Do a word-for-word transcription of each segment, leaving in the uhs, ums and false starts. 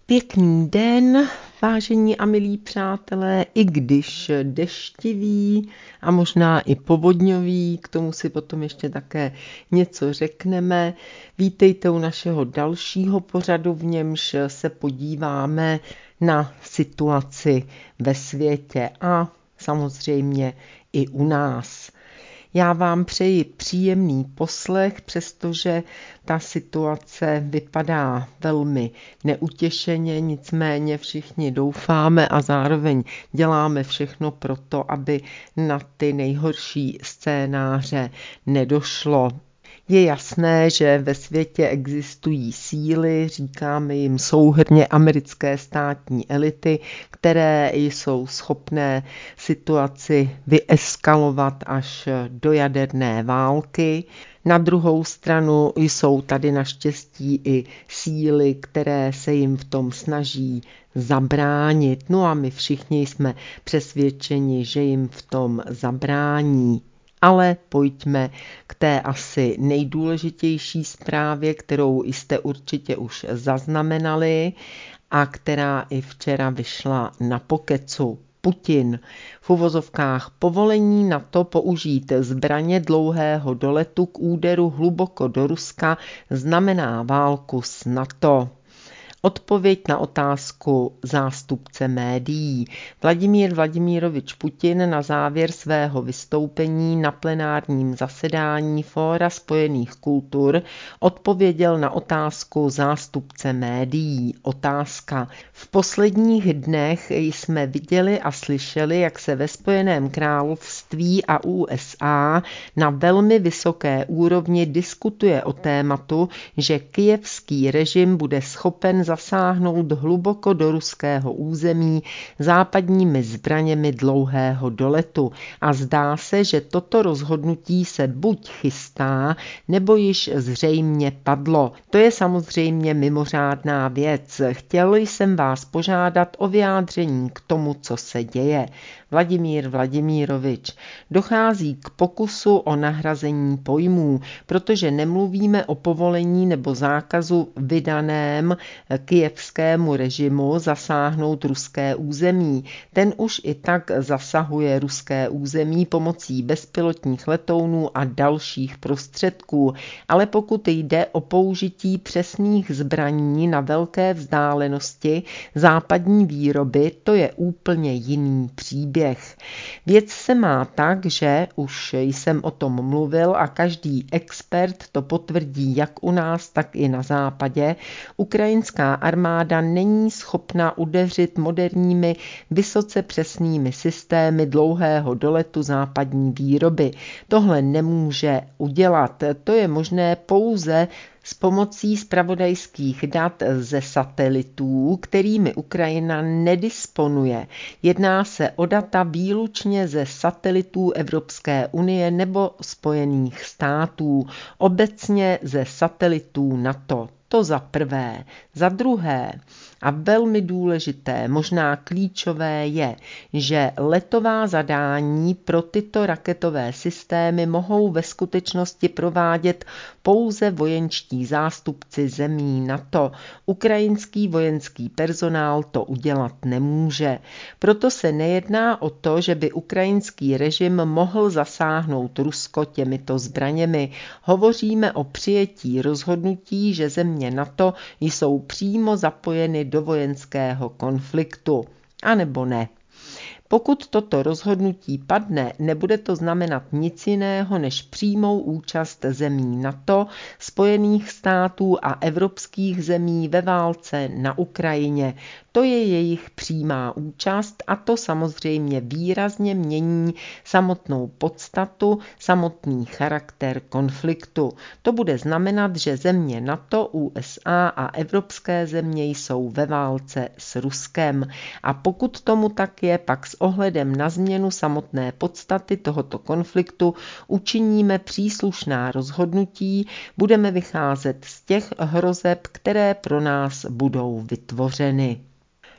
Pěkný den, vážení a milí přátelé, i když deštivý a možná i povodňový, k tomu si potom ještě také něco řekneme. Vítejte u našeho dalšího pořadu, v němž se podíváme na situaci ve světě a samozřejmě i u nás. Já vám přeji příjemný poslech, přestože ta situace vypadá velmi neutěšeně, nicméně všichni doufáme a zároveň děláme všechno pro to, aby na ty nejhorší scénáře nedošlo. Je jasné, že ve světě existují síly, říkáme jim souhrnně americké státní elity, které jsou schopné situaci vyeskalovat až do jaderné války. Na druhou stranu jsou tady naštěstí i síly, které se jim v tom snaží zabránit. No a my všichni jsme přesvědčeni, že jim v tom zabrání. Ale pojďme k té asi nejdůležitější zprávě, kterou jste určitě už zaznamenali a která i včera vyšla na Pokecu. Putin v uvozovkách povolení na to použít zbraně dlouhého doletu k úderu hluboko do Ruska znamená válku s NATO. Odpověď na otázku zástupce médií. Vladimír Vladimírovič Putin na závěr svého vystoupení na plenárním zasedání Fóra spojených kultur odpověděl na otázku zástupce médií. Otázka. V posledních dnech jsme viděli a slyšeli, jak se ve Spojeném království a U S A na velmi vysoké úrovni diskutuje o tématu, že kyjevský režim bude schopen zasáhnout hluboko do ruského území západními zbraněmi dlouhého doletu a zdá se, že toto rozhodnutí se buď chystá, nebo již zřejmě padlo. To je samozřejmě mimořádná věc. Chtěl jsem vás požádat o vyjádření k tomu, co se děje. Vladimír Vladimírovič. Dochází k pokusu o nahrazení pojmů, protože nemluvíme o povolení nebo zákazu vydaném kyjevskému režimu zasáhnout ruské území. Ten už i tak zasahuje ruské území pomocí bezpilotních letounů a dalších prostředků, ale pokud jde o použití přesných zbraní na velké vzdálenosti západní výroby, to je úplně jiný příběh. Věc se má tak, že už jsem o tom mluvil a každý expert to potvrdí jak u nás, tak i na západě. Ukrajinská armáda není schopna udeřit moderními, vysoce přesnými systémy dlouhého doletu západní výroby. Tohle nemůže udělat. To je možné pouze s pomocí zpravodajských dat ze satelitů, kterými Ukrajina nedisponuje. Jedná se o data výlučně ze satelitů Evropské unie nebo Spojených států, obecně ze satelitů NATO. To za prvé. Za druhé, a velmi důležité, možná klíčové je, že letová zadání pro tyto raketové systémy mohou ve skutečnosti provádět pouze vojenští zástupci zemí NATO. Ukrajinský vojenský personál to udělat nemůže. Proto se nejedná o to, že by ukrajinský režim mohl zasáhnout Rusko těmito zbraněmi. Hovoříme o přijetí rozhodnutí, že země NATO jsou přímo zapojeny do vojenského konfliktu. A nebo ne. Pokud toto rozhodnutí padne, nebude to znamenat nic jiného než přímou účast zemí NATO, Spojených států a evropských zemí ve válce na Ukrajině. To je jejich přímá účast a to samozřejmě výrazně mění samotnou podstatu, samotný charakter konfliktu. To bude znamenat, že země NATO, U S A a evropské země jsou ve válce s Ruskem. A pokud tomu tak je, pak s ohledem na změnu samotné podstaty tohoto konfliktu učiníme příslušná rozhodnutí, budeme vycházet z těch hrozeb, které pro nás budou vytvořeny.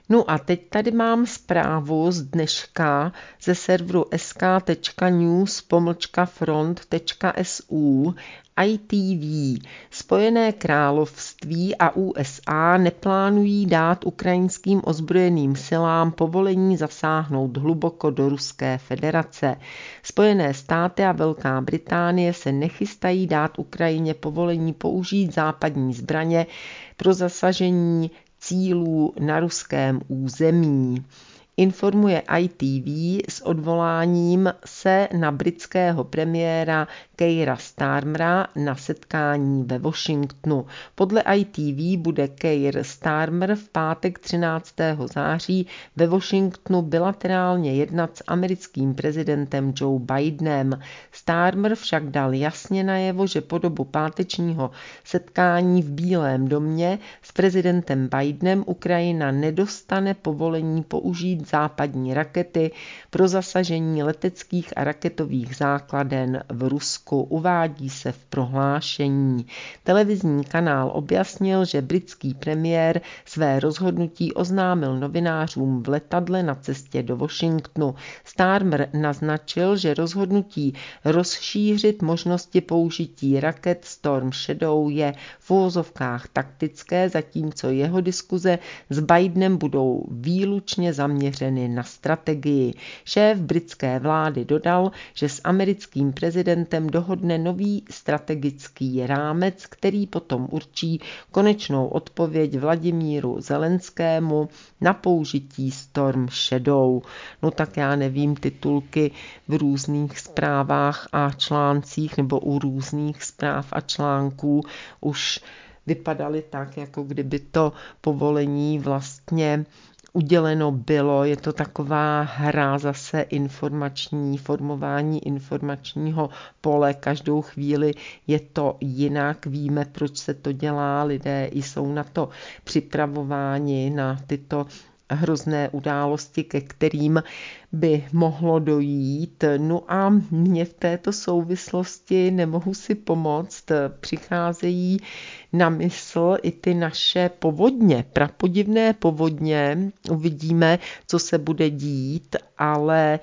No a teď tady mám zprávu z dneška ze serveru es ká tečka news pomlčka front tečka es ú. í té vé. Spojené království a ú es á neplánují dát ukrajinským ozbrojeným silám povolení zasáhnout hluboko do Ruské federace. Spojené státy a Velká Británie se nechystají dát Ukrajině povolení použít západní zbraně pro zasažení cílů na ruském území. Informuje í té vé s odvoláním se na britského premiéra Keira Starmera na setkání ve Washingtonu. Podle í té vé bude Keir Starmer v pátek třináctého září ve Washingtonu bilaterálně jednat s americkým prezidentem Joe Bidenem. Starmer však dal jasně najevo, že po dobu pátečního setkání v Bílém domě s prezidentem Bidenem Ukrajina nedostane povolení použít západní rakety pro zasažení leteckých a raketových základen v Rusku, uvádí se v prohlášení. Televizní kanál objasnil, že britský premiér své rozhodnutí oznámil novinářům v letadle na cestě do Washingtonu. Starmer naznačil, že rozhodnutí rozšířit možnosti použití raket Storm Shadow je v uvozovkách taktické, zatímco jeho diskuze s Bidenem budou výlučně zaměřeny na strategii. Šéf britské vlády dodal, že s americkým prezidentem dohodne nový strategický rámec, který potom určí konečnou odpověď Vladimíru Zelenskému na použití Storm Shadow. No tak já nevím, titulky v různých zprávách a článcích nebo u různých zpráv a článků už vypadaly tak, jako kdyby to povolení vlastně uděleno bylo. Je to taková hra zase informační, formování informačního pole. Každou chvíli je to jinak. Víme, proč se to dělá. Lidé jsou na to připravováni, na tyto hrozné události, ke kterým by mohlo dojít. No a mě v této souvislosti nemohu si pomoct. Přicházejí na mysl i ty naše povodně, prapodivné povodně. Uvidíme, co se bude dít, ale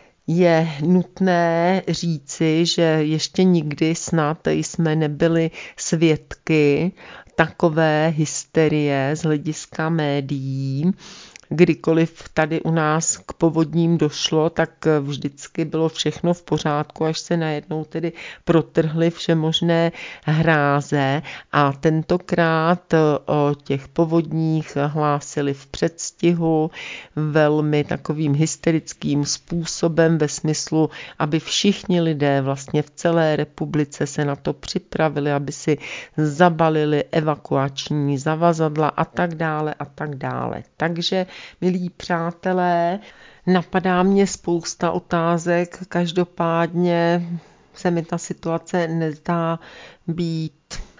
je nutné říci, že ještě nikdy snad jsme nebyli svědky takové hysterie z hlediska médií. Kdykoliv tady u nás k povodním došlo, tak vždycky bylo všechno v pořádku, až se najednou tedy protrhly všemožné hráze a tentokrát o těch povodních hlásili v předstihu velmi takovým hysterickým způsobem ve smyslu, aby všichni lidé vlastně v celé republice se na to připravili, aby si zabalili evakuační zavazadla a tak dále a tak dále. Takže milí přátelé, napadá mě spousta otázek, každopádně se mi ta situace nezdá být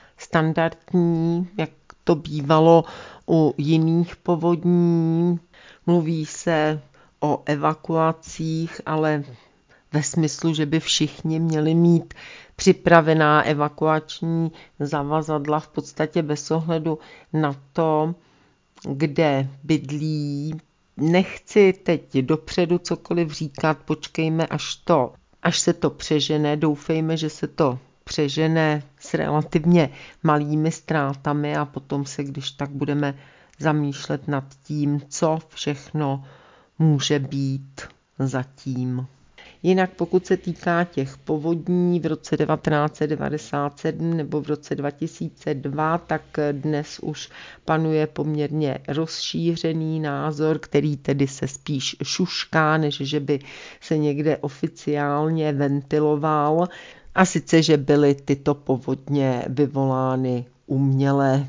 standardní, jak to bývalo u jiných povodní. Mluví se o evakuacích, ale ve smyslu, že by všichni měli mít připravená evakuační zavazadla v podstatě bez ohledu na to, kde bydlí. Nechci teď dopředu cokoliv říkat, počkejme, až to, až se to přežene. Doufejme, že se to přežene s relativně malými ztrátami a potom se, když tak budeme zamýšlet nad tím, co všechno může být zatím. Jinak pokud se týká těch povodní v roce devatenáct set devadesát sedm nebo v roce dva tisíce dva, tak dnes už panuje poměrně rozšířený názor, který tedy se spíš šušká, než že by se někde oficiálně ventiloval. A sice, že byly tyto povodně vyvolány uměle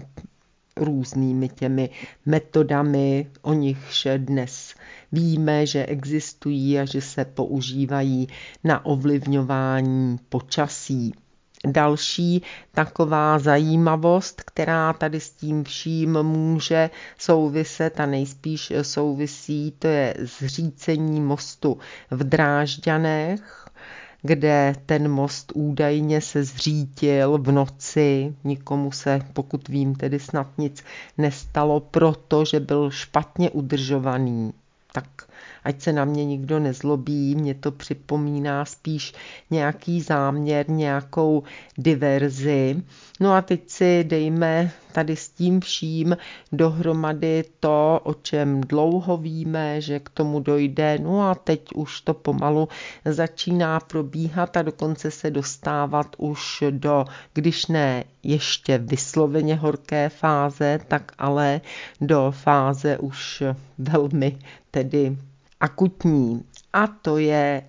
různými těmi metodami, o nichž dnes víme, že existují a že se používají na ovlivňování počasí. Další taková zajímavost, která tady s tím vším může souviset a nejspíš souvisí, to je zřícení mostu v Drážďanech. kde ten most údajně se zřítil v noci. Nikomu se, pokud vím, tedy snad nic nestalo, protože byl špatně udržovaný. Tak ať se na mě nikdo nezlobí, mě to připomíná spíš nějaký záměr, nějakou diverzi. No a teď si dejme tady s tím vším dohromady to, o čem dlouho víme, že k tomu dojde. No a teď už to pomalu začíná probíhat a dokonce se dostávat už do, když ne ještě vysloveně horké fáze, tak ale do fáze už velmi tedy akutní. A to je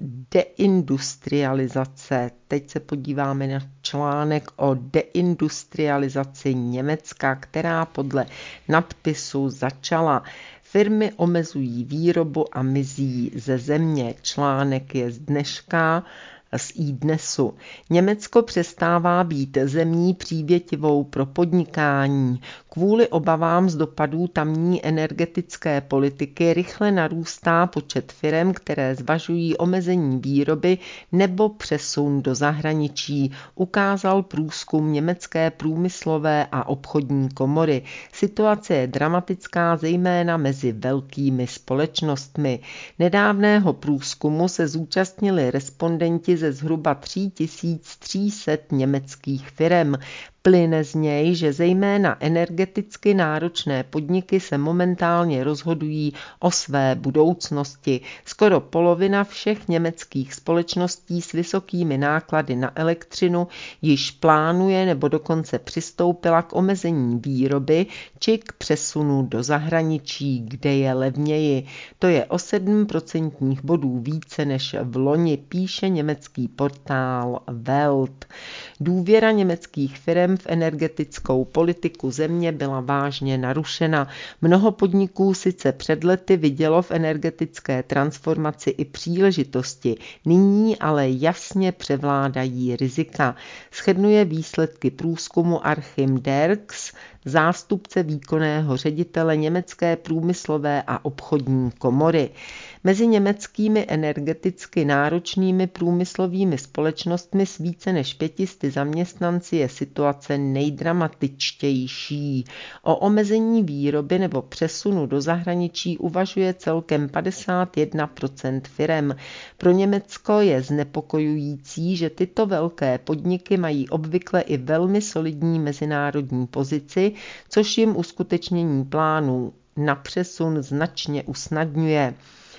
deindustrializace. Teď se podíváme na článek o deindustrializaci Německa, která podle nadpisu začala. Firmy omezují výrobu a mizí ze země. Článek je z dneška, z iDnesu. Německo přestává být zemí přívětivou pro podnikání. Kvůli obavám z dopadů tamní energetické politiky rychle narůstá počet firem, které zvažují omezení výroby nebo přesun do zahraničí, ukázal průzkum Německé průmyslové a obchodní komory. Situace je dramatická zejména mezi velkými společnostmi. Nedávného průzkumu se zúčastnili respondenti ze zhruba tři tisíce tři sta německých firem. Plyne z něj, že zejména energeticky náročné podniky se momentálně rozhodují o své budoucnosti. Skoro polovina všech německých společností s vysokými náklady na elektřinu již plánuje nebo dokonce přistoupila k omezení výroby či k přesunu do zahraničí, kde je levněji. To je o sedm procentních bodů více než v loni, píše německý portál Welt. Důvěra německých firem v energetickou politiku země byla vážně narušena. Mnoho podniků sice před lety vidělo v energetické transformaci i příležitosti, nyní ale jasně převládají rizika. Shrnuje výsledky průzkumu Achim Derks, zástupce výkonného ředitele Německé průmyslové a obchodní komory. Mezi německými energeticky náročnými průmyslovými společnostmi s více než pětisty zaměstnanci je situace nejdramatičtější. O omezení výroby nebo přesunu do zahraničí uvažuje celkem padesát jedna procent firem. Pro Německo je znepokojující, že tyto velké podniky mají obvykle i velmi solidní mezinárodní pozici, což jim uskutečnění plánů na přesun značně usnadňuje.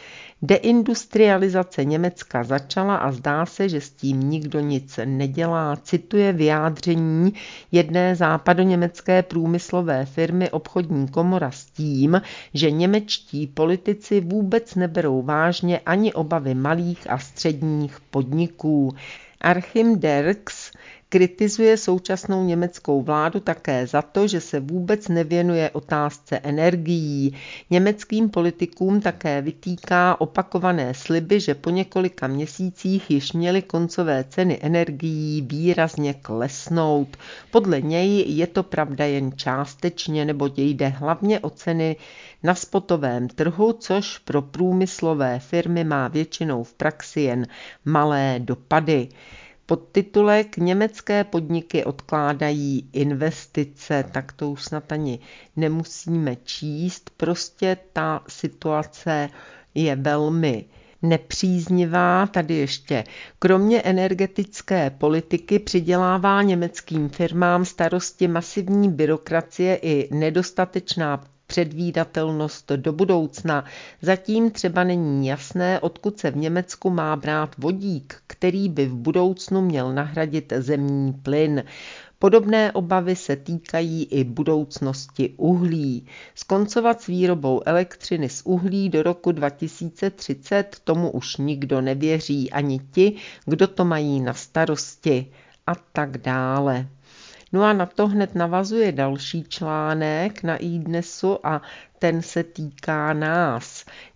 Deindustrializace Německa začala a zdá se, že s tím nikdo nic nedělá. Cituje vyjádření jedné západoněmecké průmyslové firmy obchodní komora s tím, že němečtí politici vůbec neberou vážně ani obavy malých a středních podniků. Achim Derks kritizuje současnou německou vládu také za to, že se vůbec nevěnuje otázce energií. Německým politikům také vytýká opakované sliby, že po několika měsících již měly koncové ceny energií výrazně klesnout. Podle něj je to pravda jen částečně, neboť jde hlavně o ceny na spotovém trhu, což pro průmyslové firmy má většinou v praxi jen malé dopady. Podtitulek Německé podniky odkládají investice, tak to už snad ani nemusíme číst, prostě ta situace je velmi nepříznivá. Tady ještě kromě energetické politiky přidělává německým firmám starosti masivní byrokracie i nedostatečná předvídatelnost do budoucna. Zatím třeba není jasné, odkud se v Německu má brát vodík, který by v budoucnu měl nahradit zemní plyn. Podobné obavy se týkají i budoucnosti uhlí. Skoncovat s výrobou elektřiny z uhlí do roku dva tisíce třicet, tomu už nikdo nevěří, ani ti, kdo to mají na starosti a tak dále. No a na to hned navazuje další článek na iDnesu a ten se týká nás.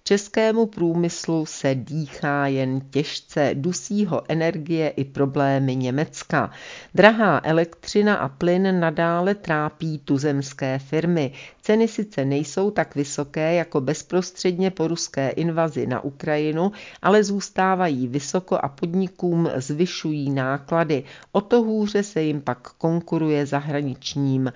Českému průmyslu se dýchá jen těžce, dusí ho energie i problémy Německa. Drahá elektřina a plyn nadále trápí tuzemské firmy. Ceny sice nejsou tak vysoké jako bezprostředně po ruské invazi na Ukrajinu, ale zůstávají vysoko a podnikům zvyšují náklady. O to hůře se jim pak konkuruje zahraničním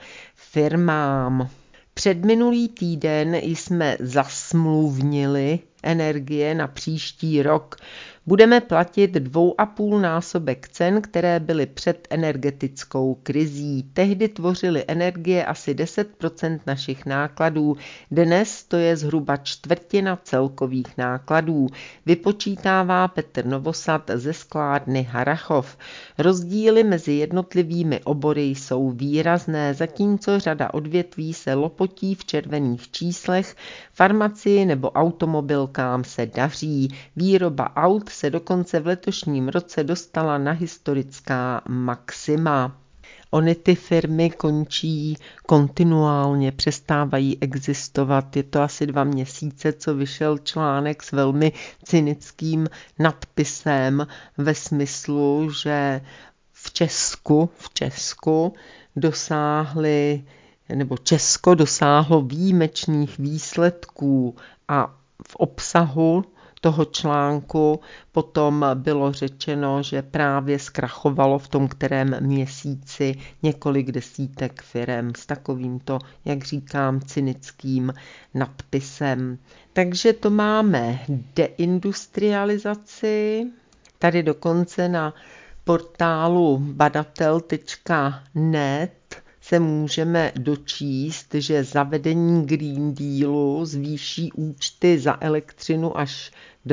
firmám. Předminulý týden jsme zasmluvnili energie na příští rok. Budeme platit dvou a půl násobek cen, které byly před energetickou krizí. Tehdy tvořily energie asi deset procent našich nákladů. Dnes to je zhruba čtvrtina celkových nákladů. Vypočítává Petr Novosad ze sklárny Harrachov. Rozdíly mezi jednotlivými obory jsou výrazné, zatímco řada odvětví se lopotí v červených číslech, farmacii nebo automobilkám se daří. Výroba aut se dokonce v letošním roce dostala na historická maxima. Ony ty firmy končí kontinuálně, přestávají existovat. Je to asi dva měsíce, co vyšel článek s velmi cynickým nadpisem ve smyslu, že v Česku, v Česku dosáhli, nebo Česko dosáhlo výjimečných výsledků a v obsahu toho článku potom bylo řečeno, že právě zkrachovalo v tom kterém měsíci několik desítek firem s takovýmto, jak říkám, cynickým nadpisem. Takže to máme deindustrializaci. Tady dokonce na portálu badatel tečka net se můžeme dočíst, že zavedení Green Dealu zvýší účty za elektřinu až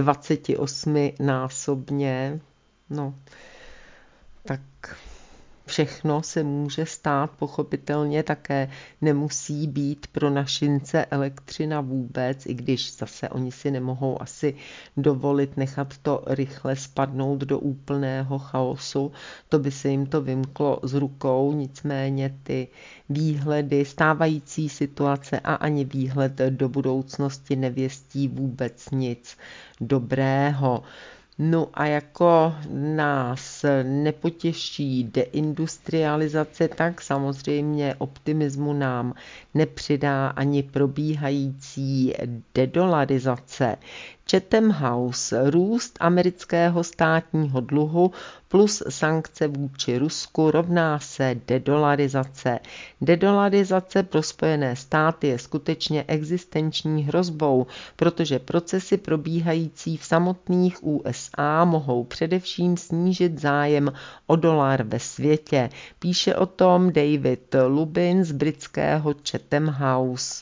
dvacetiosminásobně. No, tak všechno se může stát, pochopitelně také nemusí být pro našince elektřina vůbec, i když zase oni si nemohou asi dovolit nechat to rychle spadnout do úplného chaosu, to by se jim to vymklo z rukou, nicméně ty výhledy, stávající situace a ani výhled do budoucnosti nevěstí vůbec nic dobrého. No a jako nás nepotěší deindustrializace, tak samozřejmě optimismu nám nepřidá ani probíhající dedolarizace. Chatham House, růst amerického státního dluhu plus sankce vůči Rusku rovná se dedolarizace. Dedolarizace pro Spojené státy je skutečně existenční hrozbou, protože procesy probíhající v samotných U S A mohou především snížit zájem o dolar ve světě. Píše o tom David Lubin z britského Chatham House.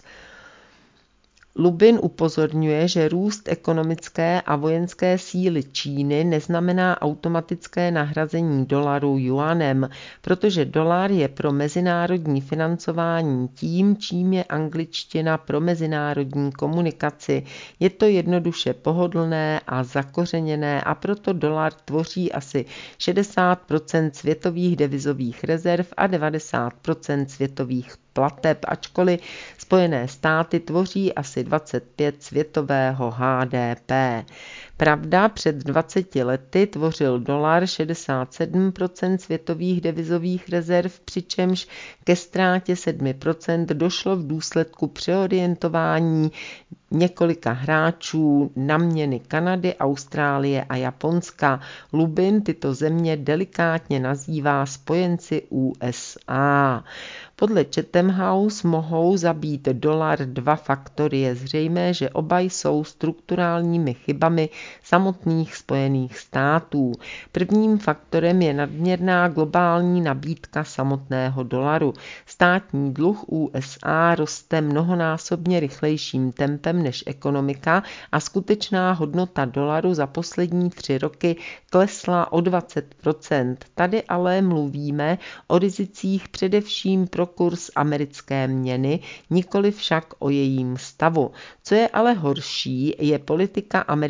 Lubin upozorňuje, že růst ekonomické a vojenské síly Číny neznamená automatické nahrazení dolaru juanem, protože dolar je pro mezinárodní financování tím, čím je angličtina pro mezinárodní komunikaci. Je to jednoduše pohodlné a zakořeněné a proto dolar tvoří asi šedesát procent světových devizových rezerv a devadesát procent světových plateb, ačkoliv Spojené státy tvoří asi dvacet pět světového H D P. Pravda, před dvaceti lety tvořil dolar šedesát sedm procent světových devizových rezerv, přičemž ke ztrátě sedm procent došlo v důsledku přeorientování několika hráčů na měny Kanady, Austrálie a Japonska. Lubin tyto země delikátně nazývá spojenci U S A. Podle Chatham House mohou zabít dolar dva faktory. Je zřejmé, že oba jsou strukturálními chybami samotných Spojených států. Prvním faktorem je nadměrná globální nabídka samotného dolaru. Státní dluh U S A roste mnohonásobně rychlejším tempem než ekonomika a skutečná hodnota dolaru za poslední tři roky klesla o dvacet procent. Tady ale mluvíme o rizicích především pro kurz americké měny, nikoli však o jejím stavu. Co je ale horší, je politika amerických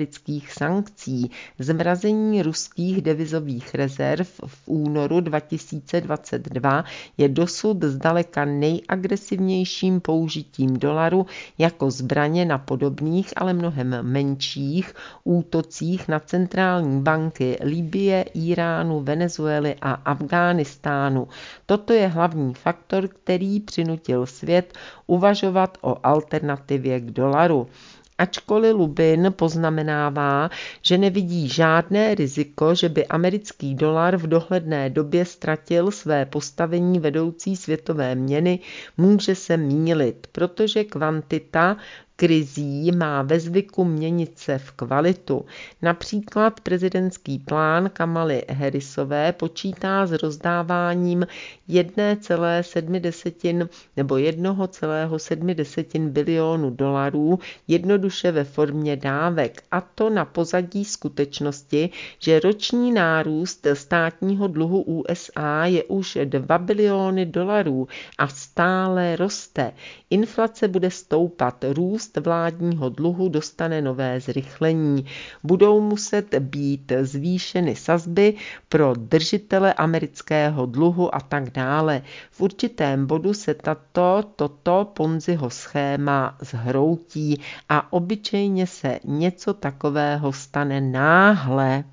amerických sankcí, zmrazení ruských devizových rezerv v únoru dva tisíce dvacet dva je dosud zdaleka nejagresivnějším použitím dolaru jako zbraně na podobných, ale mnohem menších útocích na centrální banky Libye, Iránu, Venezuely a Afghánistánu. Toto je hlavní faktor, který přinutil svět uvažovat o alternativě k dolaru. Ačkoliv Lubin poznamenává, že nevidí žádné riziko, že by americký dolar v dohledné době ztratil své postavení vedoucí světové měny, může se mýlit, protože kvantita krizí má ve zvyku měnit se v kvalitu. Například prezidentský plán Kamaly Harrisové počítá s rozdáváním jedna celá sedm nebo jedna celá sedm bilionu dolarů jednoduše ve formě dávek, a to na pozadí skutečnosti, že roční nárůst státního dluhu U S A je už dva biliony dolarů a stále roste. Inflace bude stoupat, růst vládního dluhu dostane nové zrychlení. Budou muset být zvýšeny sazby pro držitele amerického dluhu a tak dále. V určitém bodu se tato, toto Ponziho schéma zhroutí a obyčejně se něco takového stane náhle.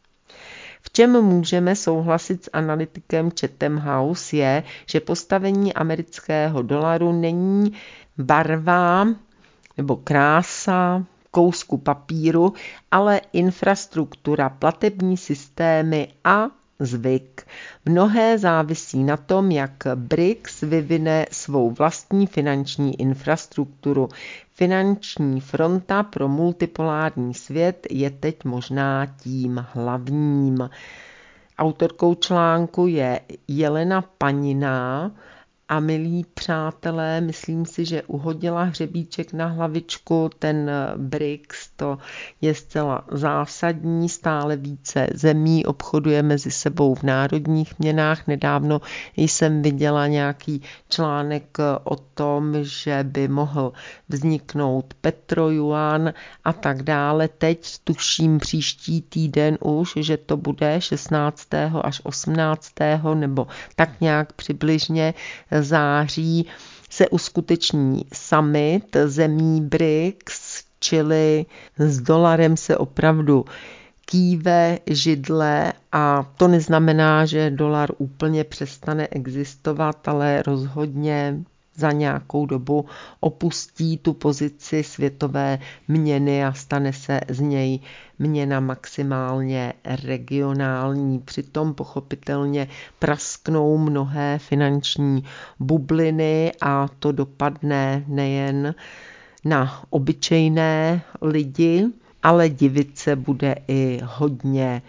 V čem můžeme souhlasit s analytikem Chatham House je, že postavení amerického dolaru není barva nebo krása kousku papíru, ale infrastruktura, platební systémy a zvyk. Mnohé závisí na tom, jak B R I C S vyvine svou vlastní finanční infrastrukturu. Finanční fronta pro multipolární svět je teď možná tím hlavním. Autorkou článku je Jelena Paniná a milí přátelé, myslím si, že uhodila hřebíček na hlavičku. Ten B R I C S, to je zcela zásadní, stále více zemí obchoduje mezi sebou v národních měnách. Nedávno jsem viděla nějaký článek o tom, že by mohl vzniknout petrojuan a tak dále. Teď tuším příští týden už, že to bude šestnáctého až osmnáctého nebo tak nějak přibližně září se uskuteční summit zemí B R I C S, čili s dolarem se opravdu kýve židle a to neznamená, že dolar úplně přestane existovat, ale rozhodně za nějakou dobu opustí tu pozici světové měny a stane se z něj měna maximálně regionální. Přitom pochopitelně prasknou mnohé finanční bubliny a to dopadne nejen na obyčejné lidi, ale divit se bude i hodně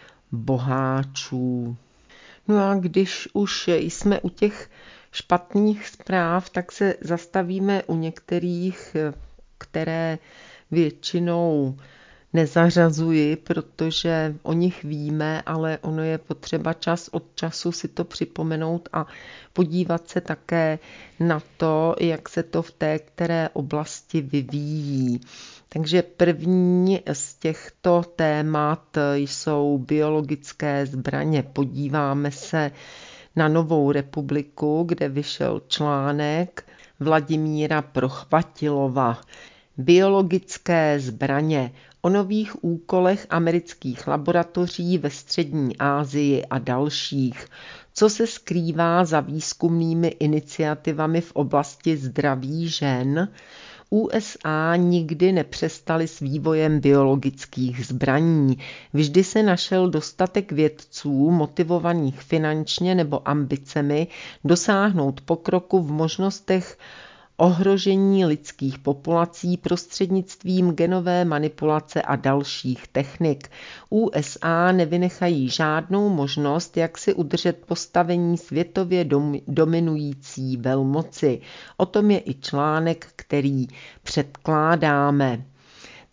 boháčů. No a když už jsme u těch špatných zpráv, tak se zastavíme u některých, které většinou nezařazuji, protože o nich víme, ale ono je potřeba čas od času si to připomenout a podívat se také na to, jak se to v té které oblasti vyvíjí. Takže první z těchto témat jsou biologické zbraně. Podíváme se na Novou republiku, kde vyšel článek Vladimíra Prochvatilova. Biologické zbraně, o nových úkolech amerických laboratoří ve střední Asii a dalších. Co se skrývá za výzkumnými iniciativami v oblasti zdraví žen? U S A nikdy nepřestali s vývojem biologických zbraní. Vždy se našel dostatek vědců, motivovaných finančně nebo ambicemi, dosáhnout pokroku v možnostech ohrožení lidských populací prostřednictvím genové manipulace a dalších technik. U S A nevynechají žádnou možnost, jak si udržet postavení světově dominující velmoci. O tom je i článek, který předkládáme.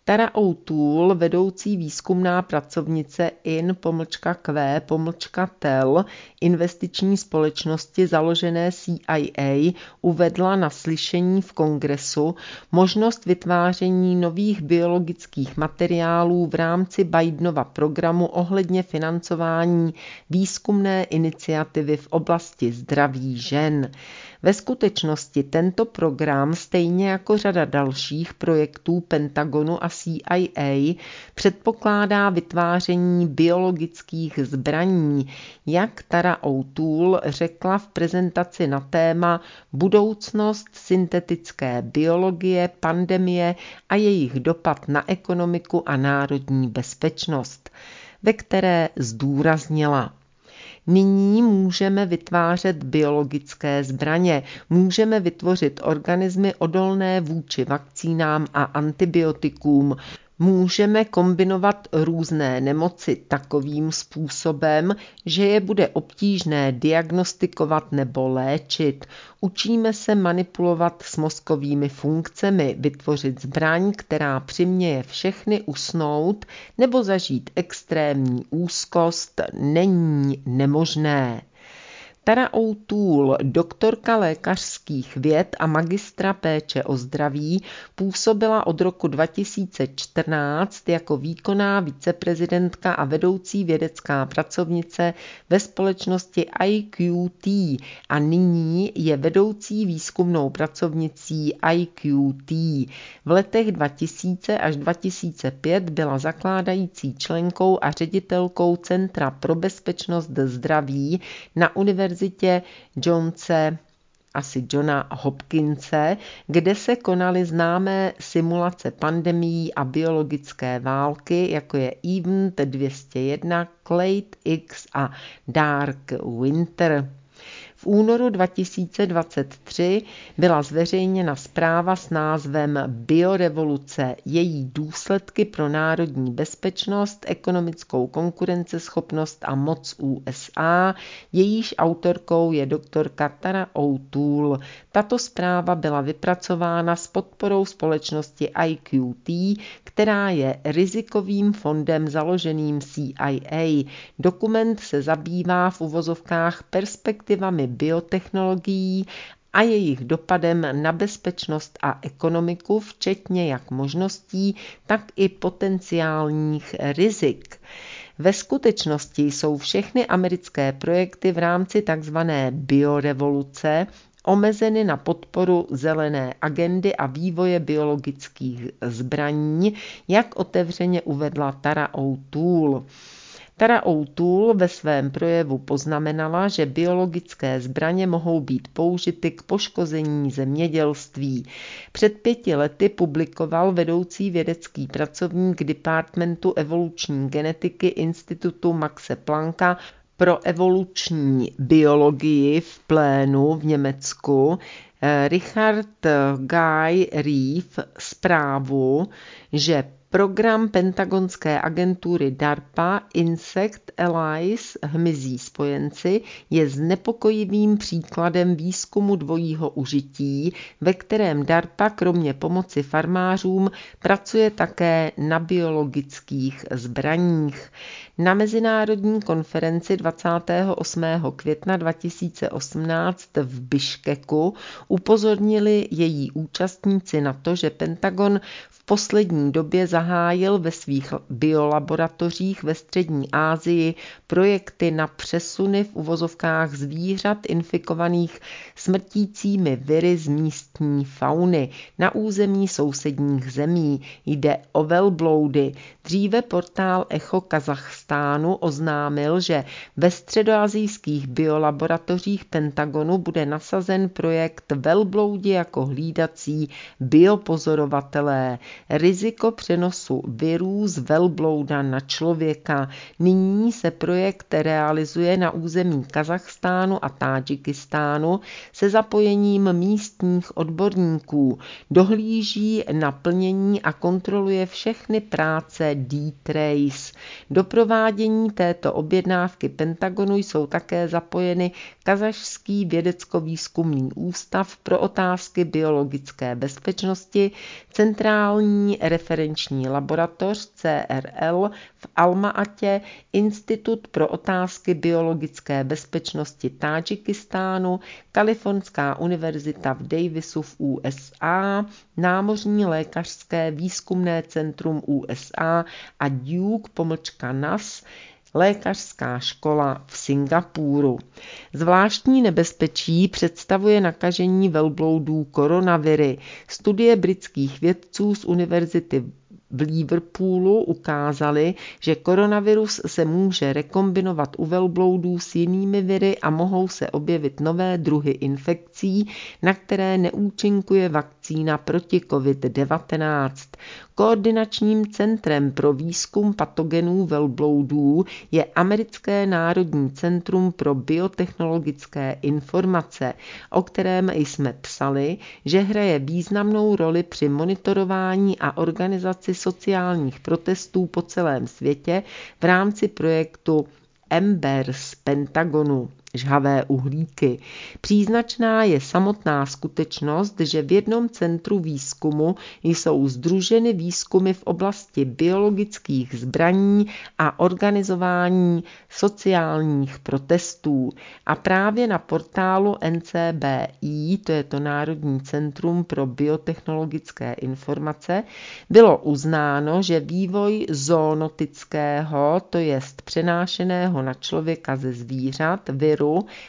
Tara O'Toole, vedoucí výzkumná pracovnice in pomlčka Q pomlčka tel investiční společnosti založené C I A, uvedla na slyšení v kongresu možnost vytváření nových biologických materiálů v rámci Bidenova programu ohledně financování výzkumné iniciativy v oblasti zdraví žen. Ve skutečnosti tento program, stejně jako řada dalších projektů Pentagonu a C I A, předpokládá vytváření biologických zbraní, jak Tara O'Toole řekla v prezentaci na téma Budoucnost syntetické biologie, pandemie a jejich dopad na ekonomiku a národní bezpečnost, ve které zdůraznila: Nyní můžeme vytvářet biologické zbraně, můžeme vytvořit organismy odolné vůči vakcínám a antibiotikům, můžeme kombinovat různé nemoci takovým způsobem, že je bude obtížné diagnostikovat nebo léčit. Učíme se manipulovat s mozkovými funkcemi, vytvořit zbraň, která přiměje všechny usnout nebo zažít extrémní úzkost, není nemožné. Tara O'Toole, doktorka lékařských věd a magistra péče o zdraví, působila od roku dva tisíce čtrnáct jako výkonná viceprezidentka a vedoucí vědecká pracovnice ve společnosti I Q T a nyní je vedoucí výzkumnou pracovnicí I Q T. V letech dva tisíce až dva tisíce pět byla zakládající členkou a ředitelkou Centra pro bezpečnost zdraví na univerzitě Johnse, asi Johna Hopkinse, kde se konaly známé simulace pandemií a biologické války, jako je Event dvě stě jedna, Clade X a Dark Winter. V únoru dva tisíce dvacet tři byla zveřejněna zpráva s názvem Biorevoluce, její důsledky pro národní bezpečnost, ekonomickou konkurenceschopnost a moc U S A. Jejíž autorkou je doktorka Tara O'Toole. Tato zpráva byla vypracována s podporou společnosti I Q T, která je rizikovým fondem založeným C I A. Dokument se zabývá v uvozovkách perspektivami biotechnologií a jejich dopadem na bezpečnost a ekonomiku, včetně jak možností, tak i potenciálních rizik. Ve skutečnosti jsou všechny americké projekty v rámci tzv. Biorevoluce omezeny na podporu zelené agendy a vývoje biologických zbraní, jak otevřeně uvedla Tara O'Toole. Tara O'Toole ve svém projevu poznamenala, že biologické zbraně mohou být použity k poškození zemědělství. Před pěti lety publikoval vedoucí vědecký pracovník Departmentu evoluční genetiky Institutu Maxe Plancka pro evoluční biologii v Plénu v Německu Richard Guy Reeve zprávu, že program pentagonské agentury DARPA Insect Allies, hmyzí spojenci, je znepokojivým příkladem výzkumu dvojího užití, ve kterém DARPA kromě pomoci farmářům pracuje také na biologických zbraních. Na mezinárodní konferenci dvacátého osmého května dva tisíce osmnáct v Biškeku upozornili její účastníci na to, že Pentagon v poslední době zahájil ve svých biolaboratořích ve střední Asii projekty na přesuny v uvozovkách zvířat infikovaných smrtícími viry z místní fauny na území sousedních zemí. Jde o velbloudy. Dříve portál Echo Kazachstánu oznámil, že ve středoasijských biolaboratořích Pentagonu bude nasazen projekt velbloudi jako hlídací biopozorovatelé. Riziko přenosu virů z velblouda na člověka. Nyní se projekt realizuje na území Kazachstánu a Tádžikistánu se zapojením místních odborníků. Dohlíží na plnění a kontroluje všechny práce D-Trace. Do provádění této objednávky Pentagonu jsou také zapojeny Kazašský vědecko-výzkumný ústav pro otázky biologické bezpečnosti, Centrální referenční Centrální laboratoř C R L v Alma-Atě, Institut pro otázky biologické bezpečnosti Tádžikistánu, Kalifornská univerzita v Davisu v U S A, Námořní lékařské výzkumné centrum U S A a Duke pomlčka N A S, lékařská škola v Singapuru. Zvláštní nebezpečí představuje nakažení velbloudů koronaviry. Studie britských vědců z univerzity v Liverpoolu ukázaly, že koronavirus se může rekombinovat u velbloudů s jinými viry a mohou se objevit nové druhy infekcí, na které neúčinkuje vakcína proti covid devatenáct. Koordinačním centrem pro výzkum patogenů velbloudů je Americké národní centrum pro biotechnologické informace, o kterém jsme psali, že hraje významnou roli při monitorování a organizaci sociálních protestů po celém světě v rámci projektu Ember z Pentagonu. Žhavé uhlíky. Příznačná je samotná skutečnost, že v jednom centru výzkumu jsou sdruženy výzkumy v oblasti biologických zbraní a organizování sociálních protestů. A právě na portálu N C B I, to je to Národní centrum pro biotechnologické informace, bylo uznáno, že vývoj zoonotického, to jest přenášeného na člověka ze zvířat, viru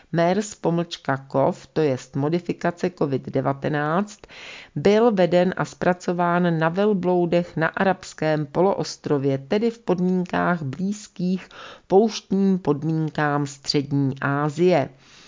MERS-CoV, to jest modifikace covid devatenáct, byl veden a zpracován na velbloudech na arabském poloostrově, tedy v podmínkách blízkých pouštním podmínkám střední Asie.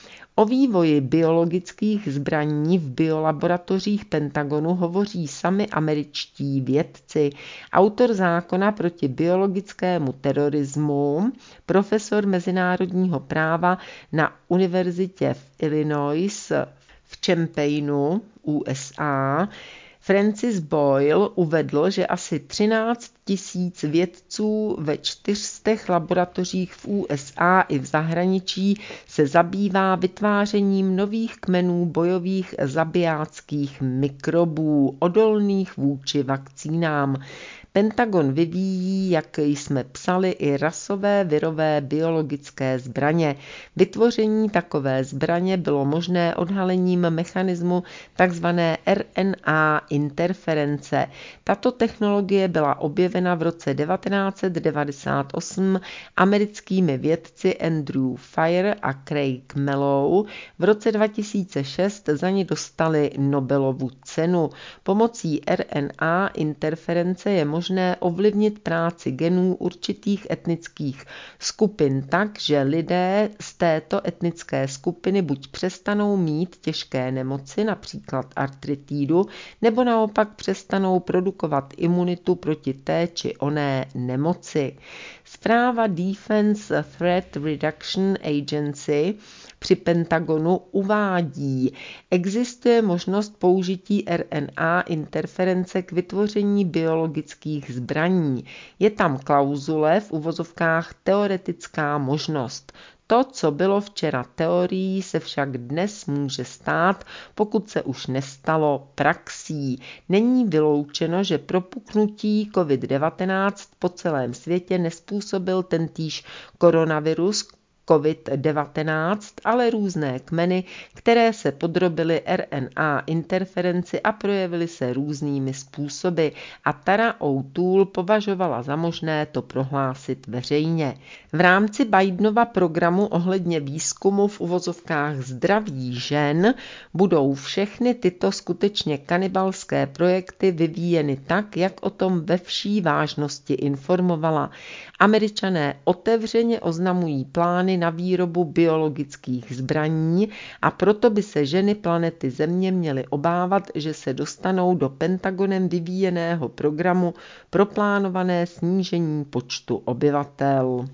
O vývoji biologických zbraní v biolaboratořích Pentagonu hovoří sami američtí vědci. Autor zákona proti biologickému terorismu, profesor mezinárodního práva na univerzitě v Illinois v Champaignu, U S A, Francis Boyle uvedl, že asi třináct tisíc vědců ve čtyřstech laboratořích v U S A i v zahraničí se zabývá vytvářením nových kmenů bojových zabijáckých mikrobů, odolných vůči vakcínám. Pentagon vyvíjí, jak jsme psali, i rasové virové biologické zbraně. Vytvoření takové zbraně bylo možné odhalením mechanismu tzv. R N A interference. Tato technologie byla objevena v roce devatenáct set devadesát osm americkými vědci Andrew Fire a Craig Mellow. V roce dva tisíce šest za ní dostali Nobelovu cenu. Pomocí R N A interference je možné možné ovlivnit práci genů určitých etnických skupin tak, že lidé z této etnické skupiny buď přestanou mít těžké nemoci, například artritídu, nebo naopak přestanou produkovat imunitu proti té či oné nemoci. Zpráva Defense Threat Reduction Agency při Pentagonu uvádí, existuje možnost použití R N A interference k vytvoření biologických zbraní. Je tam klauzule v uvozovkách teoretická možnost. To, co bylo včera teorií, se však dnes může stát, pokud se už nestalo praxí. Není vyloučeno, že propuknutí covid devatenáct po celém světě nespůsobil tentýž koronavirus covid devatenáct, ale různé kmeny, které se podrobily R N A interferenci a projevily se různými způsoby. A Tara O'Toole považovala za možné to prohlásit veřejně. V rámci Bidenova programu ohledně výzkumu v uvozovkách zdraví žen budou všechny tyto skutečně kanibalské projekty vyvíjeny tak, jak o tom ve vší vážnosti informovala. Američané otevřeně oznamují plány na výrobu biologických zbraní a proto by se ženy planety Země měly obávat, že se dostanou do Pentagonem vyvíjeného programu pro plánované snížení počtu obyvatel.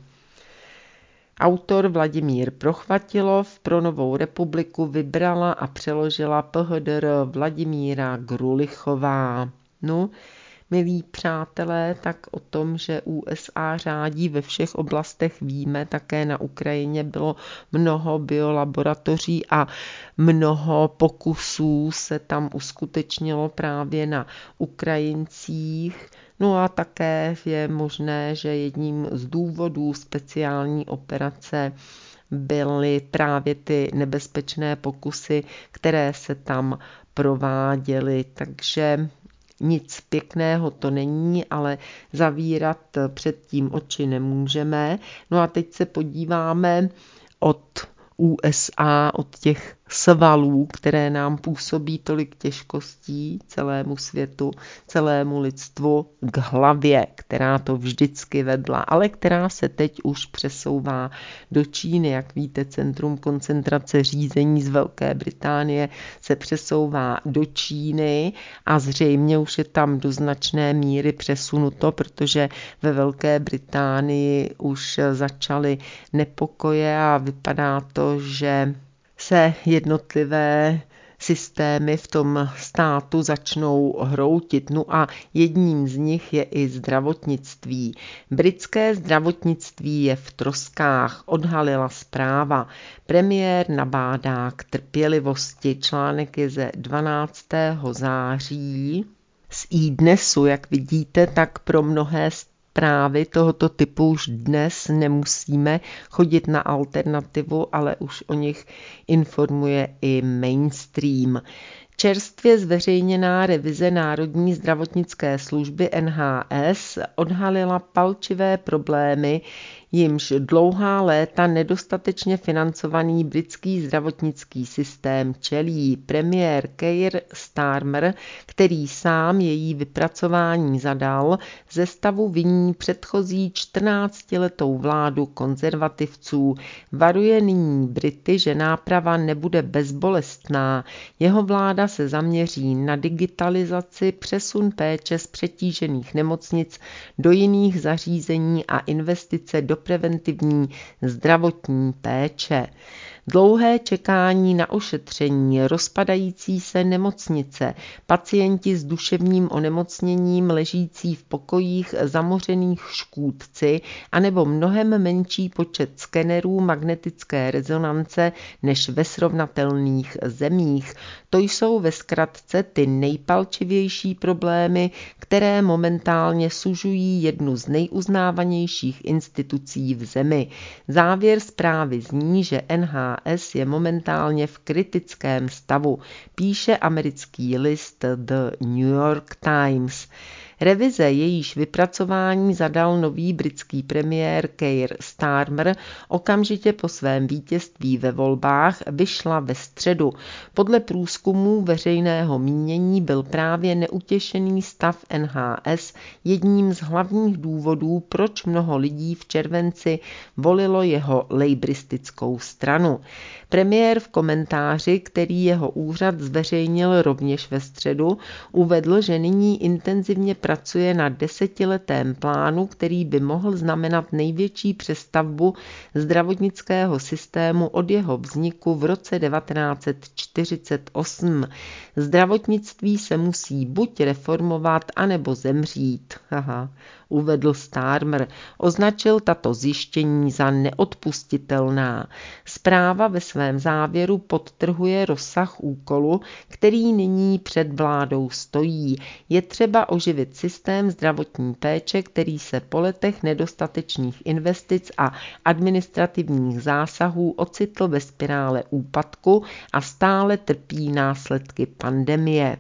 Autor Vladimír Prochvatilov pro Novou republiku vybrala a přeložila P H D R Vladimíra Grulichová. No, milí přátelé, tak o tom, že U S A řádí ve všech oblastech víme, také na Ukrajině bylo mnoho biolaboratoří a mnoho pokusů se tam uskutečnilo právě na Ukrajincích. No a také je možné, že jedním z důvodů speciální operace byly právě ty nebezpečné pokusy, které se tam prováděly. Takže nic pěkného to není, ale zavírat před tím oči nemůžeme. No a teď se podíváme od U S A, od těch svalů, které nám působí tolik těžkostí celému světu, celému lidstvu k hlavě, která to vždycky vedla, ale která se teď už přesouvá do Číny. Jak víte, centrum koncentrace řízení z Velké Británie se přesouvá do Číny a zřejmě už je tam do značné míry přesunuto, protože ve Velké Británii už začaly nepokoje a vypadá to, že se jednotlivé systémy v tom státu začnou hroutit. No a jedním z nich je i zdravotnictví. Britské zdravotnictví je v troskách, odhalila zpráva. Premiér nabádá k trpělivosti. Článek je ze dvanáctého září. Z iDnesu, jak vidíte, tak pro mnohé zprávy tohoto typu už dnes nemusíme chodit na alternativu, ale už o nich informuje i mainstream. Čerstvě zveřejněná revize Národní zdravotnické služby N H S odhalila palčivé problémy, jimž dlouhá léta nedostatečně financovaný britský zdravotnický systém čelí. Premiér Keir Starmer, který sám její vypracování zadal, ze stavu viní předchozí čtrnáctiletou vládu konzervativců. Varuje nyní Brity, že náprava nebude bezbolestná. Jeho vláda se zaměří na digitalizaci, přesun péče z přetížených nemocnic do jiných zařízení a investice do preventivní zdravotní péče. Dlouhé čekání na ošetření, rozpadající se nemocnice, pacienti s duševním onemocněním ležící v pokojích zamořených škůdci anebo mnohem menší počet skenerů magnetické rezonance než ve srovnatelných zemích. To jsou ve zkratce ty nejpalčivější problémy, které momentálně sužují jednu z nejuznávanějších institucí v zemi. Závěr zprávy zní, že N H S je momentálně v kritickém stavu, píše americký list The New York Times. Revize, jejíž vypracování zadal nový britský premiér Keir Starmer okamžitě po svém vítězství ve volbách, vyšla ve středu. Podle průzkumů veřejného mínění byl právě neutěšený stav N H S jedním z hlavních důvodů, proč mnoho lidí v červenci volilo jeho lejbristickou stranu. Premiér v komentáři, který jeho úřad zveřejnil rovněž ve středu, uvedl, že nyní intenzivně pracuje na desetiletém plánu, který by mohl znamenat největší přestavbu zdravotnického systému od jeho vzniku v roce devatenáct set čtyřicet osm. Zdravotnictví se musí buď reformovat, anebo zemřít. Aha. Uvedl Starmer, označil tato zjištění za neodpustitelná. Zpráva ve svém závěru podtrhuje rozsah úkolu, který nyní před vládou stojí. Je třeba oživit systém zdravotní péče, který se po letech nedostatečných investic a administrativních zásahů ocitl ve spirále úpadku a stále trpí následky pandemie.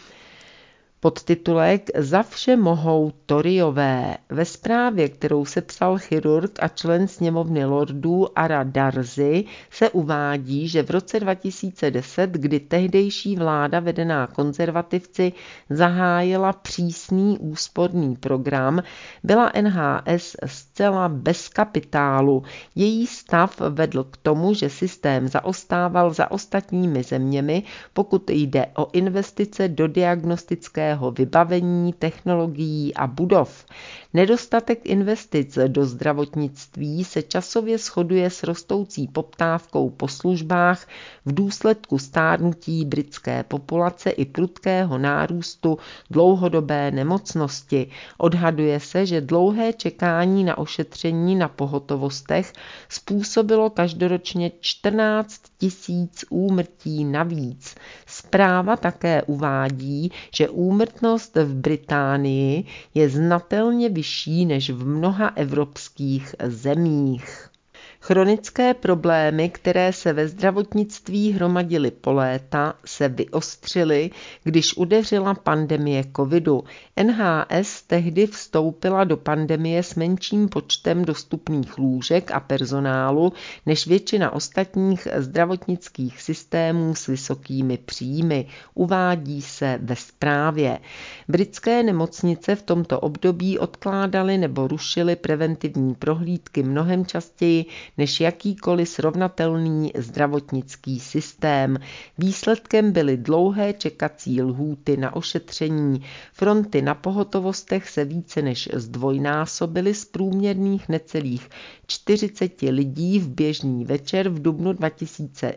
Podtitulek Za vše mohou Toryové. Ve zprávě, kterou sepsal chirurg a člen sněmovny lordů Ara Darzi, se uvádí, že v roce dva tisíce deset, kdy tehdejší vláda vedená konzervativci zahájila přísný úsporný program, byla N H S zcela bez kapitálu. Její stav vedl k tomu, že systém zaostával za ostatními zeměmi, pokud jde o investice do diagnostického zdravotnického vybavení, technologií a budov. Nedostatek investic do zdravotnictví se časově shoduje s rostoucí poptávkou po službách v důsledku stárnutí britské populace i prudkého nárůstu dlouhodobé nemocnosti. Odhaduje se, že dlouhé čekání na ošetření na pohotovostech způsobilo každoročně čtrnáct tisíc úmrtí navíc. Zpráva také uvádí, že úmrtnost v Británii je znatelně vyšší než v mnoha evropských zemích. Chronické problémy, které se ve zdravotnictví hromadily po léta, se vyostřily, když udeřila pandemie covidu. N H S tehdy vstoupila do pandemie s menším počtem dostupných lůžek a personálu než většina ostatních zdravotnických systémů s vysokými příjmy, uvádí se ve zprávě. Britské nemocnice v tomto období odkládaly nebo rušily preventivní prohlídky mnohem častěji než jakýkoliv srovnatelný zdravotnický systém. Výsledkem byly dlouhé čekací lhůty na ošetření. Fronty na pohotovostech se více než zdvojnásobily z průměrných necelých čtyřicet lidí v běžný večer v dubnu dva tisíce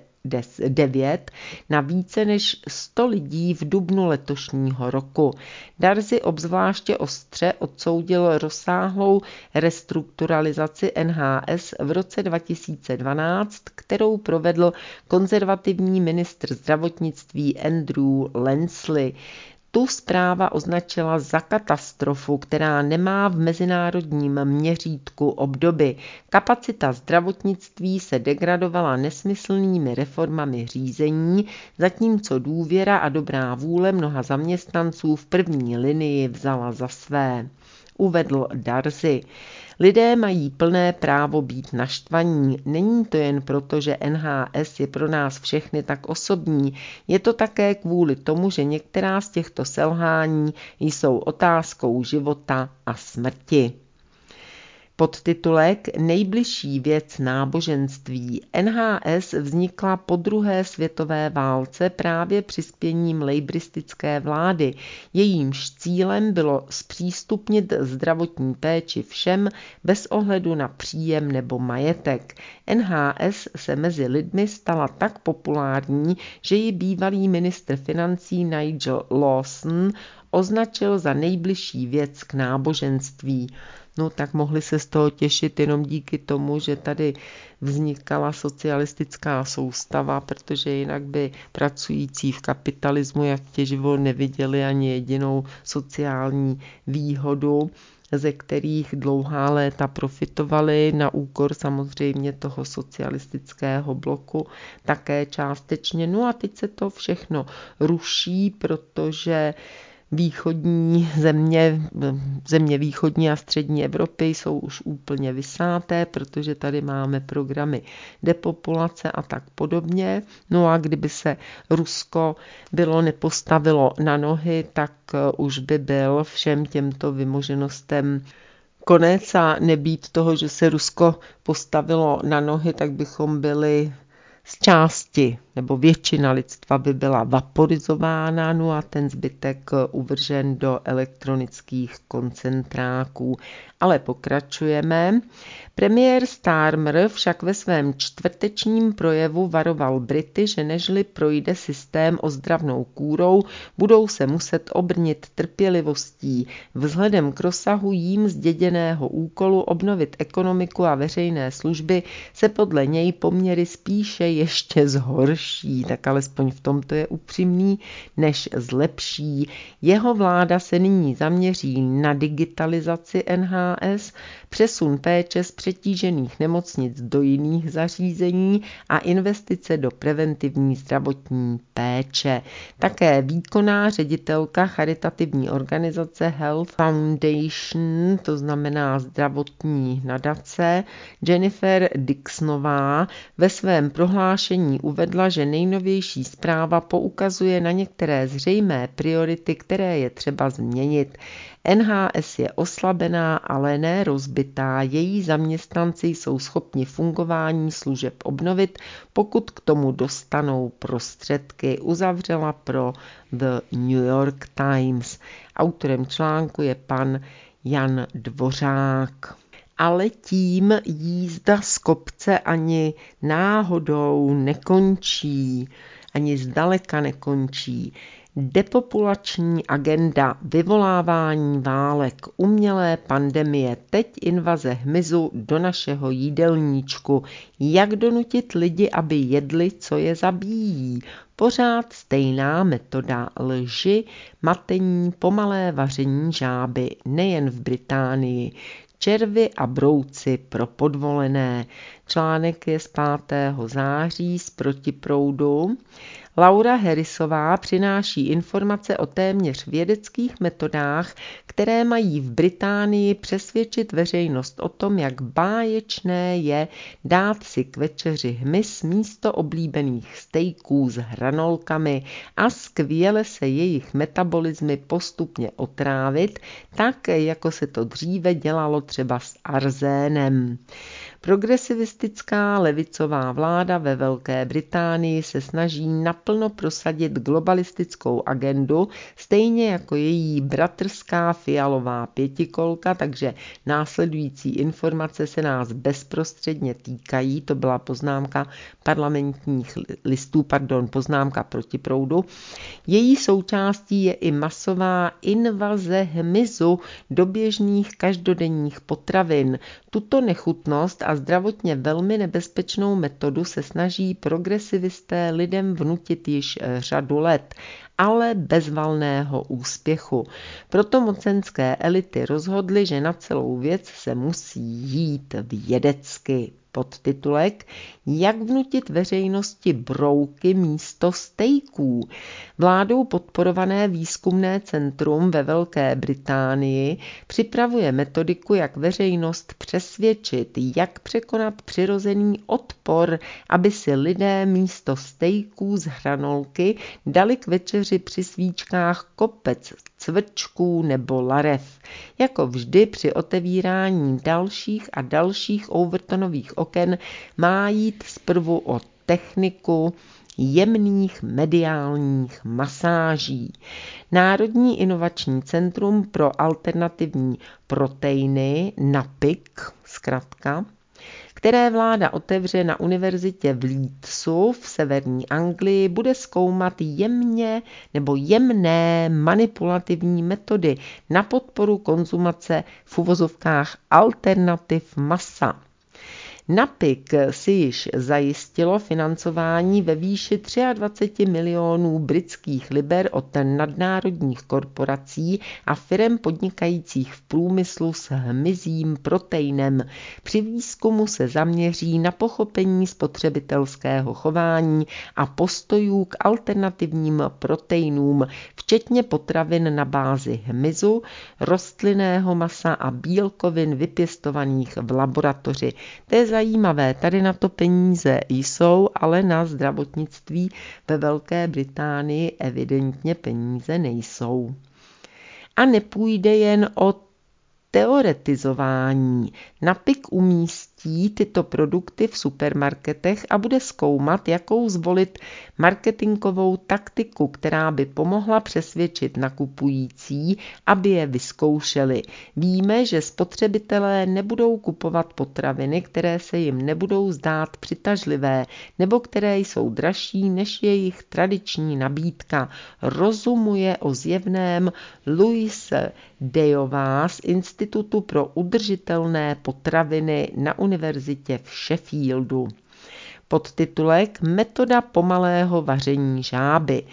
devět na více než sto lidí v dubnu letošního roku. Darzi obzvláště ostře odsoudil rozsáhlou restrukturalizaci N H S v roce dva tisíce dvanáct, kterou provedl konzervativní ministr zdravotnictví Andrew Lansley. Tu zpráva označila za katastrofu, která nemá v mezinárodním měřítku obdoby. Kapacita zdravotnictví se degradovala nesmyslnými reformami řízení, zatímco důvěra a dobrá vůle mnoha zaměstnanců v první linii vzala za své. Uvedl Darzi. Lidé mají plné právo být naštvaní. Není to jen proto, že N H S je pro nás všechny tak osobní. Je to také kvůli tomu, že některá z těchto selhání jsou otázkou života a smrti. Podtitulek Nejbližší věc náboženství. N H S vznikla po druhé světové válce právě přispěním lejbristické vlády. Jejímž cílem bylo zpřístupnit zdravotní péči všem bez ohledu na příjem nebo majetek. N H S se mezi lidmi stala tak populární, že ji bývalý ministr financí Nigel Lawson označil za nejbližší věc k náboženství. No tak mohli se z toho těšit jenom díky tomu, že tady vznikala socialistická soustava, protože jinak by pracující v kapitalismu jak těživo neviděli ani jedinou sociální výhodu, ze kterých dlouhá léta profitovali na úkor samozřejmě toho socialistického bloku také částečně. No a teď se to všechno ruší, protože východní země, země východní a střední Evropy jsou už úplně vysáté, protože tady máme programy depopulace a tak podobně. No a kdyby se Rusko bylo nepostavilo na nohy, tak už by byl všem těmto vymoženostem konec a nebýt toho, že se Rusko postavilo na nohy, tak bychom byli z části nebo většina lidstva by byla vaporizována, no a ten zbytek uvržen do elektronických koncentráků. Ale pokračujeme. Premiér Starmer však ve svém čtvrtečním projevu varoval Brity, že nežli projde systém ozdravnou kůrou, budou se muset obrnit trpělivostí. Vzhledem k rozsahu jím zděděného úkolu obnovit ekonomiku a veřejné služby se podle něj poměry spíše ještě zhorší, tak alespoň v tomto je upřímný, než zlepší. Jeho vláda se nyní zaměří na digitalizaci N H S, přesun péče z přetížených nemocnic do jiných zařízení a investice do preventivní zdravotní péče. Také výkonná ředitelka charitativní organizace Health Foundation, to znamená zdravotní nadace, Jennifer Dixonová ve svém prohlášení uvedla, uvedla, že nejnovější zpráva poukazuje na některé zřejmé priority, které je třeba změnit. N H S je oslabená, ale ne rozbitá. Její zaměstnanci jsou schopni fungování služeb obnovit, pokud k tomu dostanou prostředky, uzavřela pro The New York Times. Autorem článku je pan Jan Dvořák. Ale tím jízda z kopce ani náhodou nekončí, ani zdaleka nekončí. Depopulační agenda, vyvolávání válek, umělé pandemie, teď invaze hmyzu do našeho jídelníčku. Jak donutit lidi, aby jedli, co je zabíjí? Pořád stejná metoda lži, matení, pomalé vaření žáby, nejen v Británii. Červy a brouci pro podvolené. Článek je z pátého září z Protiproudu. Laura Harrisová přináší informace o téměř vědeckých metodách, které mají v Británii přesvědčit veřejnost o tom, jak báječné je dát si k večeři hmyz místo oblíbených stejků s hranolkami a skvěle se jejich metabolizmy postupně otrávit, tak jako se to dříve dělalo třeba s arzénem. Progresivistická levicová vláda ve Velké Británii se snaží naplno prosadit globalistickou agendu, stejně jako její bratrská fialová pětikolka, takže následující informace se nás bezprostředně týkají. To byla poznámka parlamentních listů, pardon, poznámka Protiproudu. Její součástí je i masová invaze hmyzu do běžných každodenních potravin. Tuto nechutnost a zdravotně velmi nebezpečnou metodu se snaží progresivisté lidem vnutit již řadu let, ale bez valného úspěchu. Proto mocenské elity rozhodly, že na celou věc se musí jít vědecky. Podtitulek Jak vnutit veřejnosti brouky místo stejků. Vládou podporované výzkumné centrum ve Velké Británii připravuje metodiku, jak veřejnost přesvědčit, jak překonat přirozený odpor, aby si lidé místo stejků z hranolky dali k večeři při svíčkách kopec cvrčků nebo larev. Jako vždy při otevírání dalších a dalších Overtonových oken má jít zprvu o techniku jemných mediálních masáží. Národní inovační centrum pro alternativní proteiny NAPIC, zkratka, které vláda otevře na univerzitě v Leedsu v severní Anglii, bude zkoumat jemně nebo jemné manipulativní metody na podporu konzumace v uvozovkách alternativ masa. NAPIC si již zajistilo financování ve výši dvacet tři milionů britských liber od nadnárodních korporací a firem podnikajících v průmyslu s hmyzím proteinem. Při výzkumu se zaměří na pochopení spotřebitelského chování a postojů k alternativním proteinům, včetně potravin na bázi hmyzu, rostlinného masa a bílkovin vypěstovaných v laboratoři. To je zajímavé, tady na to peníze jsou, ale na zdravotnictví ve Velké Británii evidentně peníze nejsou. A nepůjde jen o teoretizování. NAPIC umístí tyto produkty v supermarketech a bude zkoumat, jakou zvolit marketingovou taktiku, která by pomohla přesvědčit nakupující, aby je vyzkoušeli. Víme, že spotřebitelé nebudou kupovat potraviny, které se jim nebudou zdát přitažlivé, nebo které jsou dražší než jejich tradiční nabídka. Rozumuje o zjevném Louis Dayová z Institutu pro udržitelné potraviny na univerzitě v Sheffieldu. Podtitulek Metoda pomalého vaření žáby.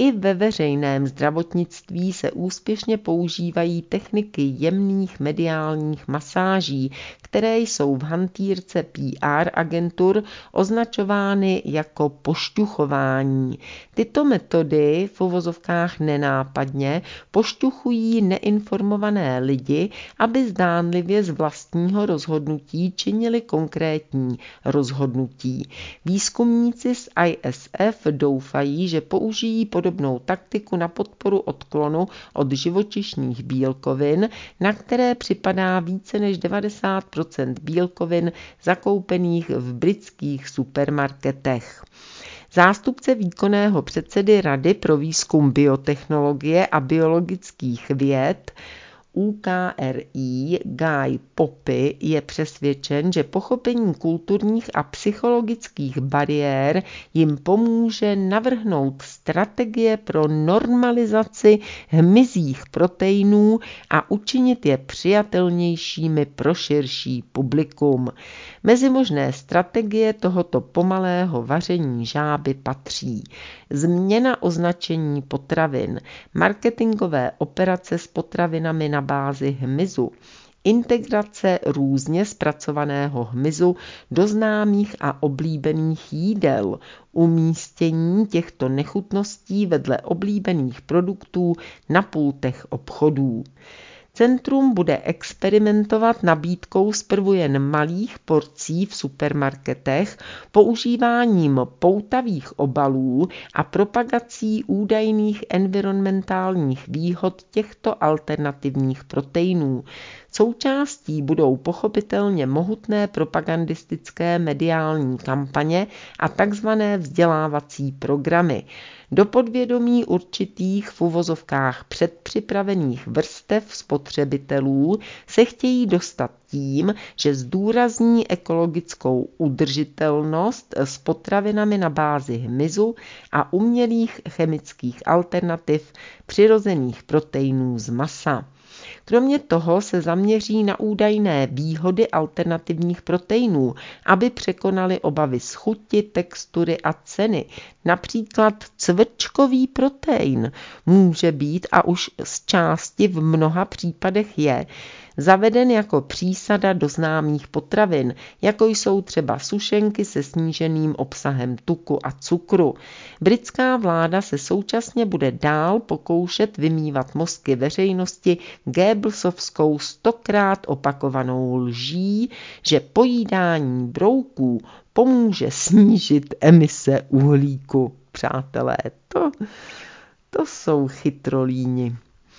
I ve veřejném zdravotnictví se úspěšně používají techniky jemných mediálních masáží, které jsou v hantýrce P R agentur označovány jako pošťuchování. Tyto metody v uvozovkách nenápadně pošťuchují neinformované lidi, aby zdánlivě z vlastního rozhodnutí činili konkrétní rozhodnutí. Výzkumníci z I S F doufají, že použijí podobnou taktiku na podporu odklonu od živočišných bílkovin, na které připadá více než devadesát procent bílkovin zakoupených v britských supermarketech. Zástupce výkonného předsedy Rady pro výzkum biotechnologie a biologických věd U K R I Guy Poppy je přesvědčen, že pochopení kulturních a psychologických bariér jim pomůže navrhnout strategie pro normalizaci hmyzích proteinů a učinit je přijatelnějšími pro širší publikum. Mezi možné strategie tohoto pomalého vaření žáby patří změna označení potravin, marketingové operace s potravinami na bázi hmyzu, integrace různě zpracovaného hmyzu do známých a oblíbených jídel, umístění těchto nechutností vedle oblíbených produktů na pultech obchodů. Centrum bude experimentovat nabídkou zprvu jen malých porcí v supermarketech, používáním poutavých obalů a propagací údajných environmentálních výhod těchto alternativních proteinů. Součástí budou pochopitelně mohutné propagandistické mediální kampaně a takzvané vzdělávací programy. Do podvědomí určitých v uvozovkách předpřipravených vrstev spotřebitelů se chtějí dostat tím, že zdůrazní ekologickou udržitelnost s potravinami na bázi hmyzu a umělých chemických alternativ přirozených proteinů z masa. Kromě toho se zaměří na údajné výhody alternativních proteinů, aby překonali obavy z chuti, textury a ceny. Například cvrčkový protein může být a už z části v mnoha případech je zaveden jako přísada do známých potravin, jako jsou třeba sušenky se sníženým obsahem tuku a cukru. Britská vláda se současně bude dál pokoušet vymývat mozky veřejnosti Goebbelsovskou stokrát opakovanou lží, že pojídání brouků pomůže snížit emise uhlíku. Přátelé, to, to jsou chytrolíni.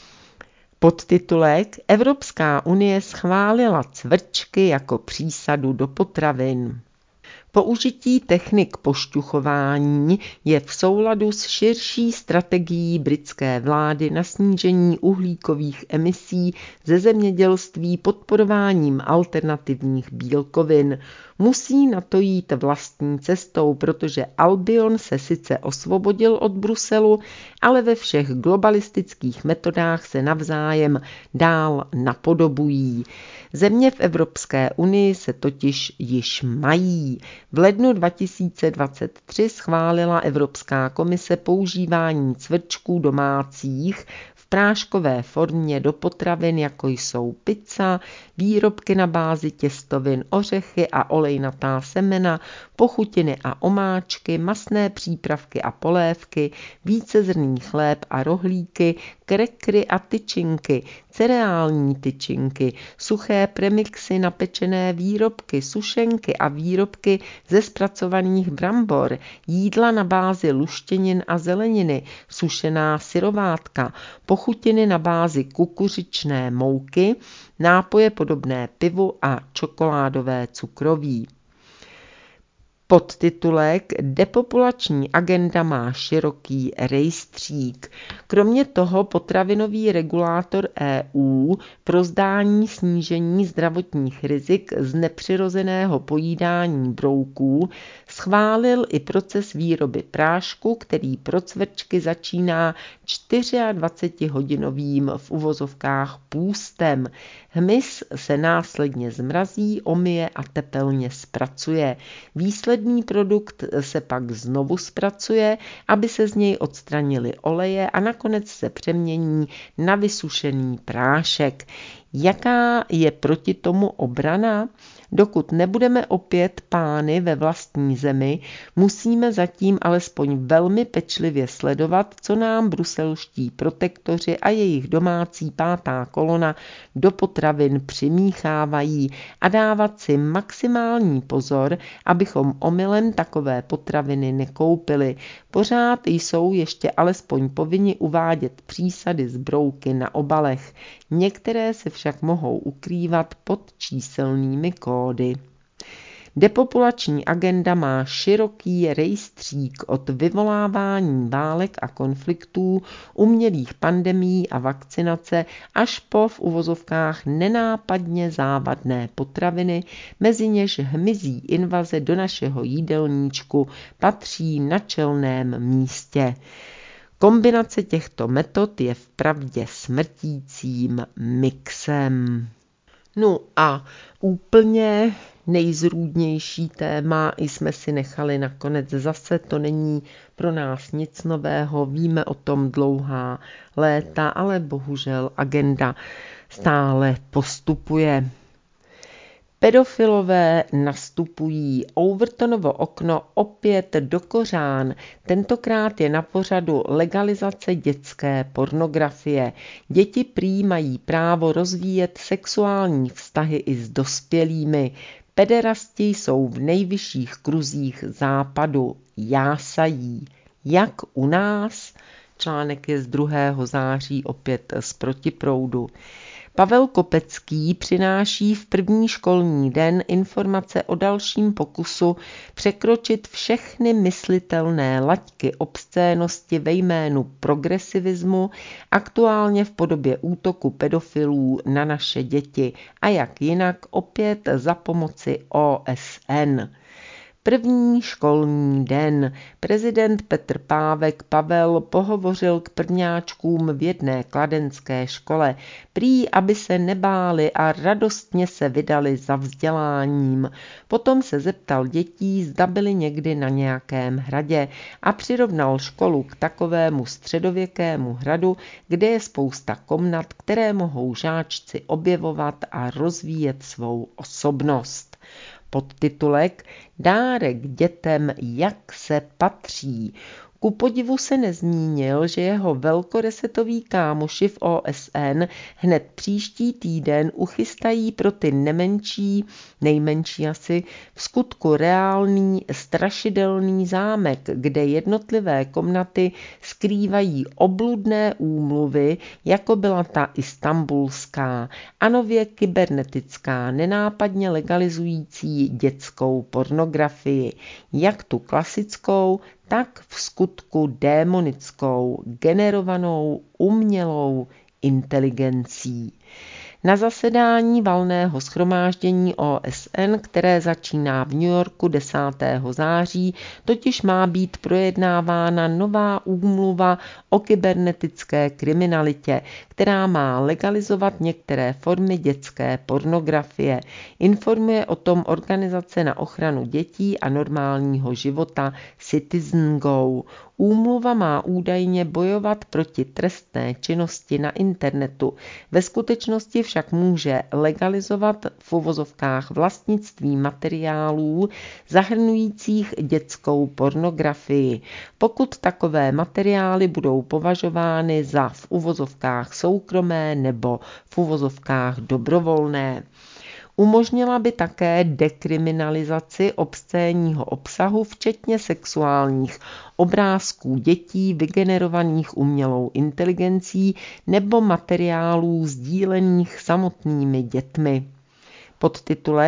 Podtitulek Evropská unie schválila cvrčky jako přísadu do potravin. Použití technik pošťuchování je v souladu s širší strategií britské vlády na snížení uhlíkových emisí ze zemědělství podporováním alternativních bílkovin. Musí na to jít vlastní cestou, protože Albion se sice osvobodil od Bruselu, ale ve všech globalistických metodách se navzájem dál napodobují. Země v Evropské unii se totiž již mají. V lednu dva tisíce dvacet tři schválila Evropská komise používání cvrčků domácích v práškové formě do potravin, jako jsou pizza, výrobky na bázi těstovin, ořechy a olejnatá semena, pochutiny a omáčky, masné přípravky a polévky, vícezrnný chléb a rohlíky, krekry a tyčinky, cereální tyčinky, suché premixy na pečené výrobky, sušenky a výrobky ze zpracovaných brambor, jídla na bázi luštěnin a zeleniny, sušená syrovátka, pochutiny na bázi kukuřičné mouky, nápoje podobné pivu a čokoládové cukroví. Podtitulek Depopulační agenda má široký rejstřík. Kromě toho potravinový regulátor E U pro zdání snížení zdravotních rizik z nepřirozeného pojídání brouků Schválil i proces výroby prášku, který pro cvrčky začíná dvacetihodinovým v uvozovkách půstem. Hmyz se následně zmrazí, omije a tepelně zpracuje. Výsledný produkt se pak znovu zpracuje, aby se z něj odstranily oleje a nakonec se přemění na vysušený prášek. Jaká je proti tomu obrana? Dokud nebudeme opět pány ve vlastní zemi, musíme zatím alespoň velmi pečlivě sledovat, co nám bruselští protektoři a jejich domácí pátá kolona do potravin přimíchávají a dávat si maximální pozor, abychom omylem takové potraviny nekoupili. Pořád jsou ještě alespoň povinni uvádět přísady z brouky na obalech. Některé se však mohou ukrývat pod číselnými kódy. Depopulační agenda má široký rejstřík od vyvolávání válek a konfliktů, umělých pandemií a vakcinace až po v uvozovkách nenápadně závadné potraviny, mezi něž hmyzí invaze do našeho jídelníčku patří na čelném místě. Kombinace těchto metod je vpravdě smrtícím mixem. No a úplně nejzrůdnější téma jsme si nechali nakonec zase, to není pro nás nic nového, víme o tom dlouhá léta, ale bohužel agenda stále postupuje. Pedofilové nastupují, Overtonovo okno opět do kořán, tentokrát je na pořadu legalizace dětské pornografie. Děti prý mají právo rozvíjet sexuální vztahy i s dospělými. Pederasti jsou v nejvyšších kruzích západu, jásají. Jak u nás? Článek je z druhého září opět z Protiproudu. Pavel Kopecký přináší v první školní den informace o dalším pokusu překročit všechny myslitelné laťky obscénosti ve jménu progresivismu, aktuálně v podobě útoku pedofilů na naše děti a jak jinak opět za pomoci O S N. První školní den. Prezident Petr Pávek Pavel pohovořil k prvňáčkům v jedné kladenské škole. Prý, aby se nebáli a radostně se vydali za vzděláním. Potom se zeptal dětí, zda byli někdy na nějakém hradě a přirovnal školu k takovému středověkému hradu, kde je spousta komnat, které mohou žáčci objevovat a rozvíjet svou osobnost. Podtitulek Dárek dětem, jak se patří. Ku podivu se nezmínil, že jeho velkorysetoví kámoši v O S N hned příští týden uchystají pro ty nemenší, nejmenší asi, v skutku reálný strašidelný zámek, kde jednotlivé komnaty skrývají obludné úmluvy, jako byla ta istanbulská, a nově kybernetická, nenápadně legalizující dětskou pornografii, jak tu klasickou, tak v skutku démonickou, generovanou umělou inteligencí. Na zasedání valného shromáždění O S N, které začíná v New Yorku desátého září, totiž má být projednávána nová úmluva o kybernetické kriminalitě, která má legalizovat některé formy dětské pornografie. Informuje o tom Organizace na ochranu dětí a normálního života Citizen Go. Úmluva má údajně bojovat proti trestné činnosti na internetu. Ve skutečnosti však může legalizovat v uvozovkách vlastnictví materiálů zahrnujících dětskou pornografii, pokud takové materiály budou považovány za v uvozovkách soukromé nebo v uvozovkách dobrovolné. Umožnila by také dekriminalizaci obscénního obsahu, včetně sexuálních obrázků dětí vygenerovaných umělou inteligencí nebo materiálů sdílených samotnými dětmi. Podtitulek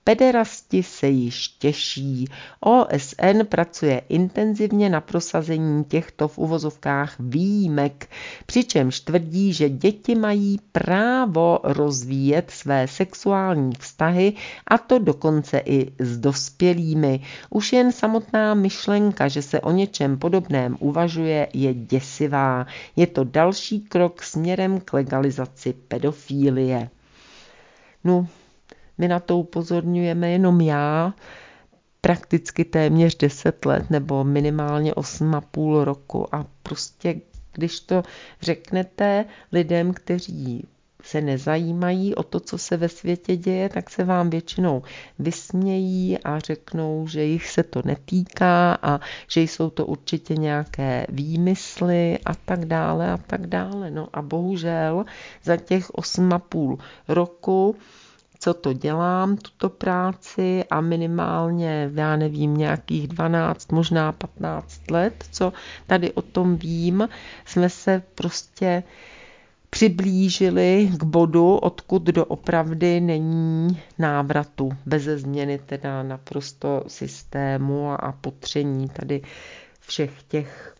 Pederasti se již těší. O S N pracuje intenzivně na prosazení těchto v uvozovkách výjimek, přičemž tvrdí, že děti mají právo rozvíjet své sexuální vztahy, a to dokonce i s dospělými. Už jen samotná myšlenka, že se o něčem podobném uvažuje, je děsivá. Je to další krok směrem k legalizaci pedofílie. No, my na to upozorňujeme jenom já, prakticky téměř deset let nebo minimálně osm a půl roku. A prostě, když to řeknete lidem, kteří se nezajímají o to, co se ve světě děje, tak se vám většinou vysmějí a řeknou, že jich se to netýká a že jsou to určitě nějaké výmysly a tak dále a tak dále. No a bohužel za těch osm a půl roku, co to dělám, tuto práci, a minimálně, já nevím, nějakých dvanáct, možná patnáct let, co tady o tom vím, jsme se prostě přiblížili k bodu, odkud doopravdy není návratu, beze změny teda naprosto systému a popření tady všech těch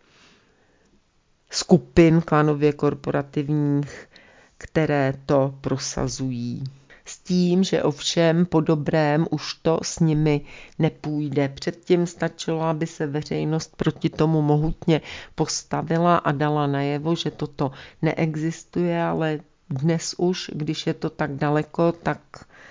skupin klanově korporativních, které to prosazují. S tím, že ovšem po dobrém už to s nimi nepůjde. Předtím stačilo, aby se veřejnost proti tomu mohutně postavila a dala najevo, že toto neexistuje, ale dnes už, když je to tak daleko, tak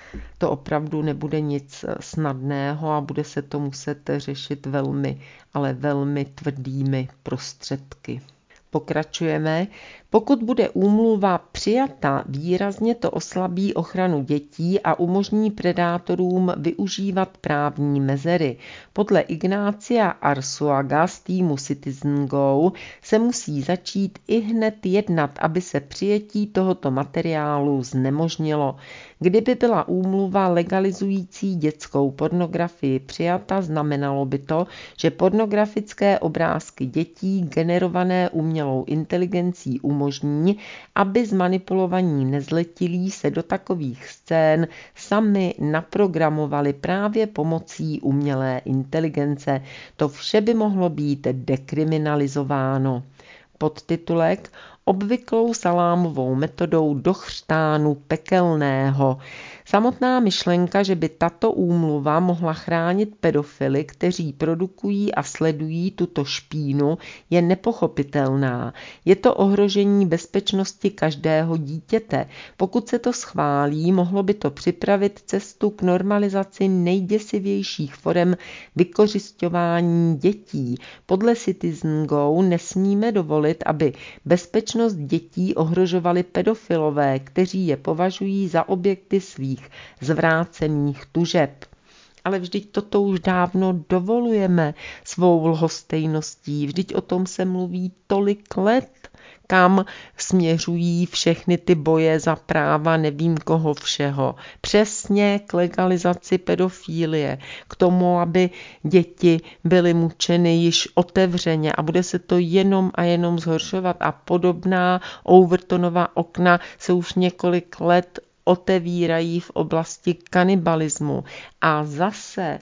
to opravdu nebude nic snadného a bude se to muset řešit velmi, ale velmi tvrdými prostředky. Pokračujeme. Pokud bude úmluva přijata, výrazně to oslabí ochranu dětí a umožní predátorům využívat právní mezery. Podle Ignácia Arzuaga z týmu Citizen Go se musí začít i hned jednat, aby se přijetí tohoto materiálu znemožnilo. Kdyby byla úmluva legalizující dětskou pornografii přijata, znamenalo by to, že pornografické obrázky dětí generované umělou inteligencí umožní, aby zmanipulovaní nezletilí se do takových scén sami naprogramovali právě pomocí umělé inteligence. To vše by mohlo být dekriminalizováno. Podtitulek: Obvyklou salámovou metodou do chřtánu pekelného. Samotná myšlenka, že by tato úmluva mohla chránit pedofily, kteří produkují a sledují tuto špínu, je nepochopitelná. Je to ohrožení bezpečnosti každého dítěte. Pokud se to schválí, mohlo by to připravit cestu k normalizaci nejděsivějších forem vykořisťování dětí. Podle Citizen Go nesmíme dovolit, aby bezpečnost dětí ohrožovali pedofilové, kteří je považují za objekty svých zvrácených tužeb. Ale vždyť toto už dávno dovolujeme svou lhostejností, vždyť o tom se mluví tolik let, kam směřují všechny ty boje za práva nevím koho všeho. Přesně k legalizaci pedofílie, k tomu, aby děti byly mučeny již otevřeně a bude se to jenom a jenom zhoršovat a podobná Overtonova okna se už několik let otevírají v oblasti kanibalismu a zase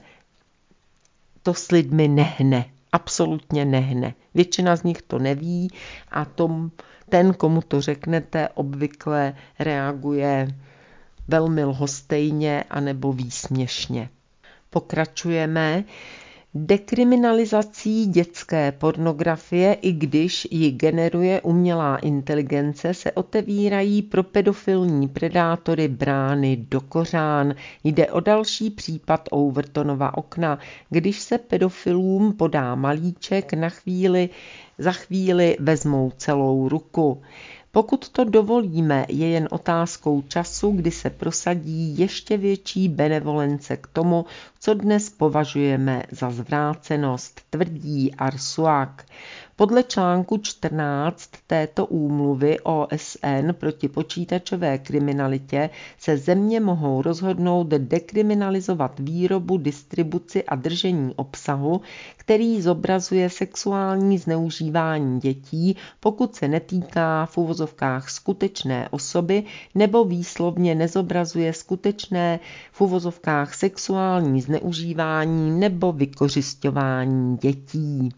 to s lidmi nehne. Absolutně nehne. Většina z nich to neví a tom, ten, komu to řeknete, obvykle reaguje velmi lhostejně anebo výsměšně. Pokračujeme. Dekriminalizací dětské pornografie, i když ji generuje umělá inteligence, se otevírají pro pedofilní predátory brány do kořán. Jde o další případ Overtonova okna, když se pedofilům podá malíček, na chvíli, za chvíli vezmou celou ruku. Pokud to dovolíme, je jen otázkou času, kdy se prosadí ještě větší benevolence k tomu, co dnes považujeme za zvrácenost, tvrdí Arzuag. Podle článku čtrnáct této úmluvy O S N proti počítačové kriminalitě se země mohou rozhodnout dekriminalizovat výrobu, distribuci a držení obsahu, který zobrazuje sexuální zneužívání dětí, pokud se netýká v uvozovkách skutečné osoby nebo výslovně nezobrazuje skutečné v uvozovkách sexuální zneužívání nebo vykořisťování dětí.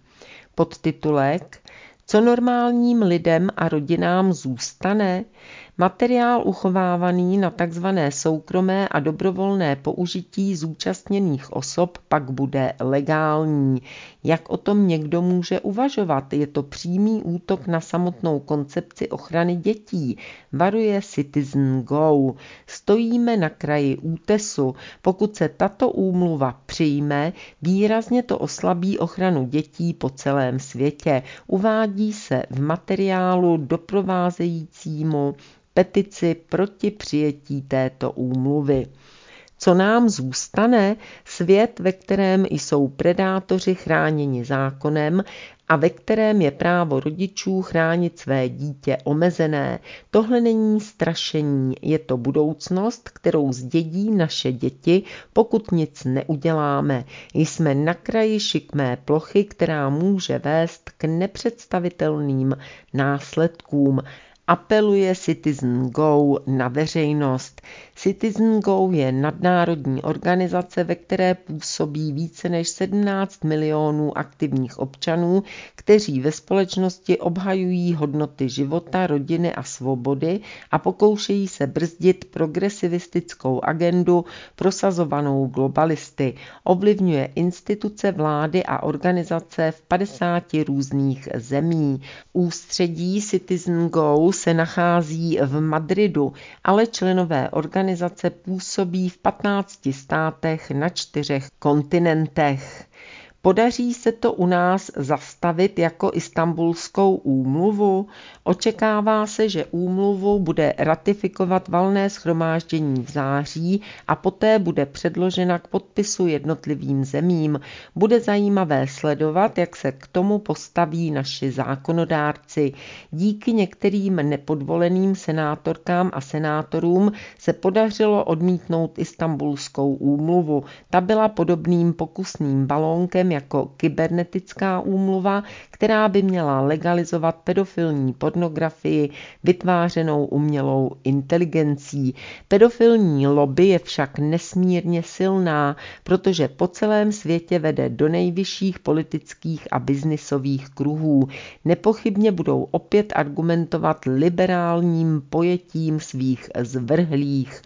Podtitulek: Co normálním lidem a rodinám zůstane? Materiál uchovávaný na tzv. Soukromé a dobrovolné použití zúčastněných osob pak bude legální. Jak o tom někdo může uvažovat? Je to přímý útok na samotnou koncepci ochrany dětí, varuje Citizen Go. Stojíme na kraji útesu. Pokud se tato úmluva přijme, výrazně to oslabí ochranu dětí po celém světě. Uvádí se v materiálu doprovázejícímu petici proti přijetí této úmluvy. Co nám zůstane? Svět, ve kterém jsou predátoři chráněni zákonem a ve kterém je právo rodičů chránit své dítě omezené. Tohle není strašení, je to budoucnost, kterou zdědí naše děti, pokud nic neuděláme. Jsme na kraji šikmé plochy, která může vést k nepředstavitelným následkům. Apeluje Citizen Go na veřejnost. Citizen Go je nadnárodní organizace, ve které působí více než sedmnáct milionů aktivních občanů, kteří ve společnosti obhajují hodnoty života, rodiny a svobody a pokoušejí se brzdit progresivistickou agendu prosazovanou globalisty. Ovlivňuje instituce, vlády a organizace v padesáti různých zemí. Ústředí Citizen Go se nachází v Madridu, ale členové organizace působí v patnácti státech na čtyřech kontinentech. Podaří se to u nás zastavit jako Istanbulskou úmluvu? Očekává se, že úmluvu bude ratifikovat valné shromáždění v září a poté bude předložena k podpisu jednotlivým zemím. Bude zajímavé sledovat, jak se k tomu postaví naši zákonodárci. Díky některým nepodvoleným senátorkám a senátorům se podařilo odmítnout Istanbulskou úmluvu. Ta byla podobným pokusným balónkem jako kybernetická úmluva, která by měla legalizovat pedofilní pornografii vytvářenou umělou inteligencí. Pedofilní lobby je však nesmírně silná, protože po celém světě vede do nejvyšších politických a biznisových kruhů. Nepochybně budou opět argumentovat liberálním pojetím svých zvrhlých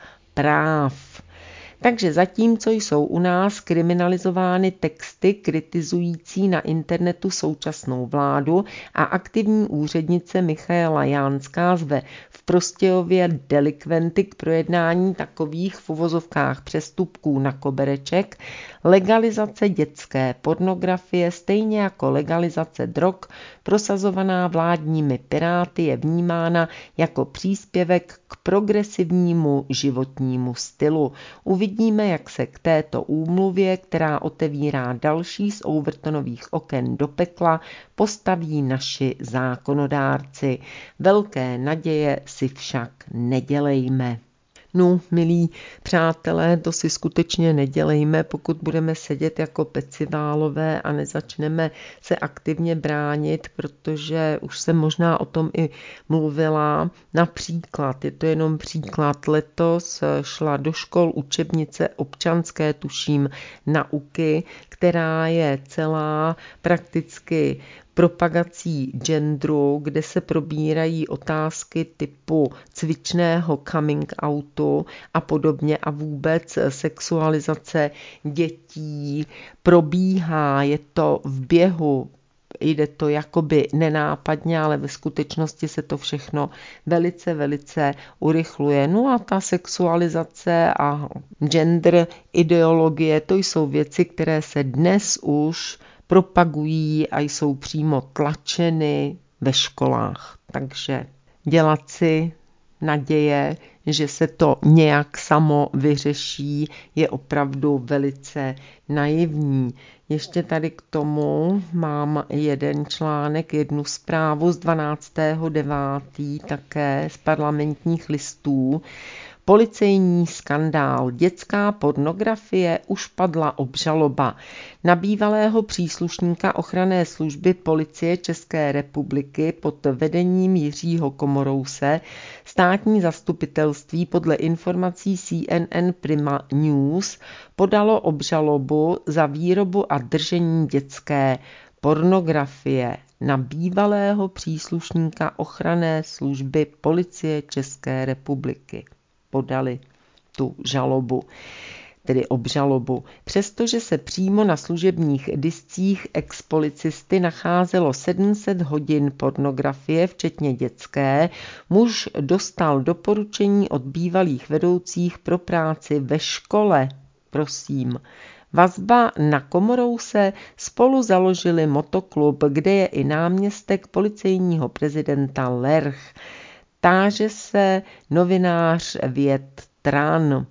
práv. Takže zatímco jsou u nás kriminalizovány texty kritizující na internetu současnou vládu a aktivní úřednice Michaela Jánská zve v Prostějově delikventy k projednání takových v uvozovkách přestupků na kobereček, legalizace dětské pornografie stejně jako legalizace drog prosazovaná vládními piráty je vnímána jako příspěvek k progresivnímu životnímu stylu. Uvidíme, jak se k této úmluvě, která otevírá další z Overtonových oken do pekla, postaví naši zákonodárci. Velké naděje si však nedělejme. No, milí přátelé, to si skutečně nedělejme, pokud budeme sedět jako peciválové a nezačneme se aktivně bránit, protože už jsem možná o tom i mluvila. Například, je to jenom příklad, letos šla do škol učebnice občanské, tuším, nauky, která je celá prakticky propagací genderu, kde se probírají otázky typu cvičného coming outu a podobně a vůbec sexualizace dětí probíhá, je to v běhu. Jde to jakoby nenápadně, ale ve skutečnosti se to všechno velice, velice urychluje. No a ta sexualizace a gender ideologie, to jsou věci, které se dnes už propagují a jsou přímo tlačeny ve školách. Takže dělat si naděje, že se to nějak samo vyřeší, je opravdu velice naivní. Ještě tady k tomu mám jeden článek, jednu zprávu z dvanáctého devátého také z Parlamentních listů. Policejní skandál. Dětská pornografie, už padla obžaloba. Na bývalého příslušníka ochranné služby Policie České republiky pod vedením Jiřího Komorouse státní zastupitelství podle informací C N N Prima News podalo obžalobu za výrobu a držení dětské pornografie na bývalého příslušníka ochranné služby Policie České republiky. Podali tu žalobu, tedy obžalobu. Přestože se přímo na služebních discích expolicisty nacházelo sedm set hodin pornografie, včetně dětské, muž dostal doporučení od bývalých vedoucích pro práci ve škole. Prosím. Vazba na Komorouse, spolu založili motoklub, kde je i náměstek policejního prezidenta Lerch. Táže se novinář Věd Tran.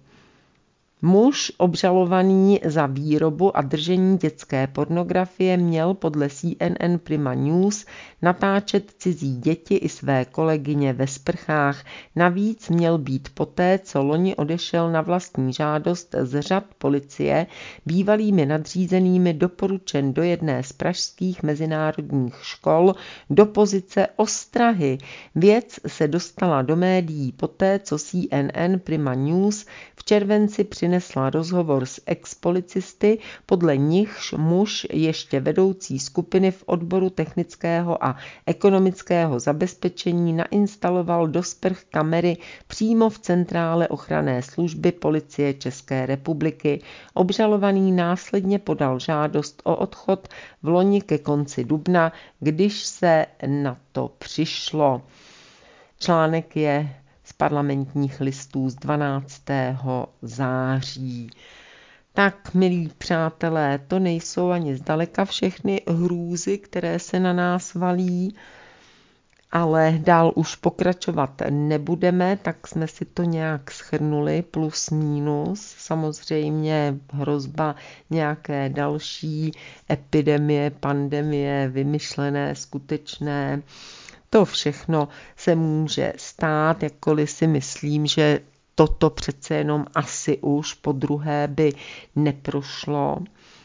Muž obžalovaný za výrobu a držení dětské pornografie měl podle C N N Prima News natáčet cizí děti i své kolegyně ve sprchách. Navíc měl být poté, co loni odešel na vlastní žádost z řad policie, bývalými nadřízenými doporučen do jedné z pražských mezinárodních škol do pozice ostrahy. Věc se dostala do médií poté, co C N N Prima News v červenci přinesla rozhovor s expolicisty, podle nichž muž ještě vedoucí skupiny v odboru technického a ekonomického zabezpečení nainstaloval do sprch kamery přímo v centrále ochranné služby Policie České republiky. Obžalovaný následně podal žádost o odchod v loni ke konci dubna, když se na to přišlo. Článek je z Parlamentních listů z dvanáctého září. Tak, milí přátelé, to nejsou ani zdaleka všechny hrůzy, které se na nás valí, ale dál už pokračovat nebudeme, tak jsme si to nějak shrnuli, plus mínus. Samozřejmě hrozba nějaké další epidemie, pandemie, vymyšlené, skutečné. To všechno se může stát, jakkoliv si myslím, že toto přece jenom asi už po druhé by neprošlo,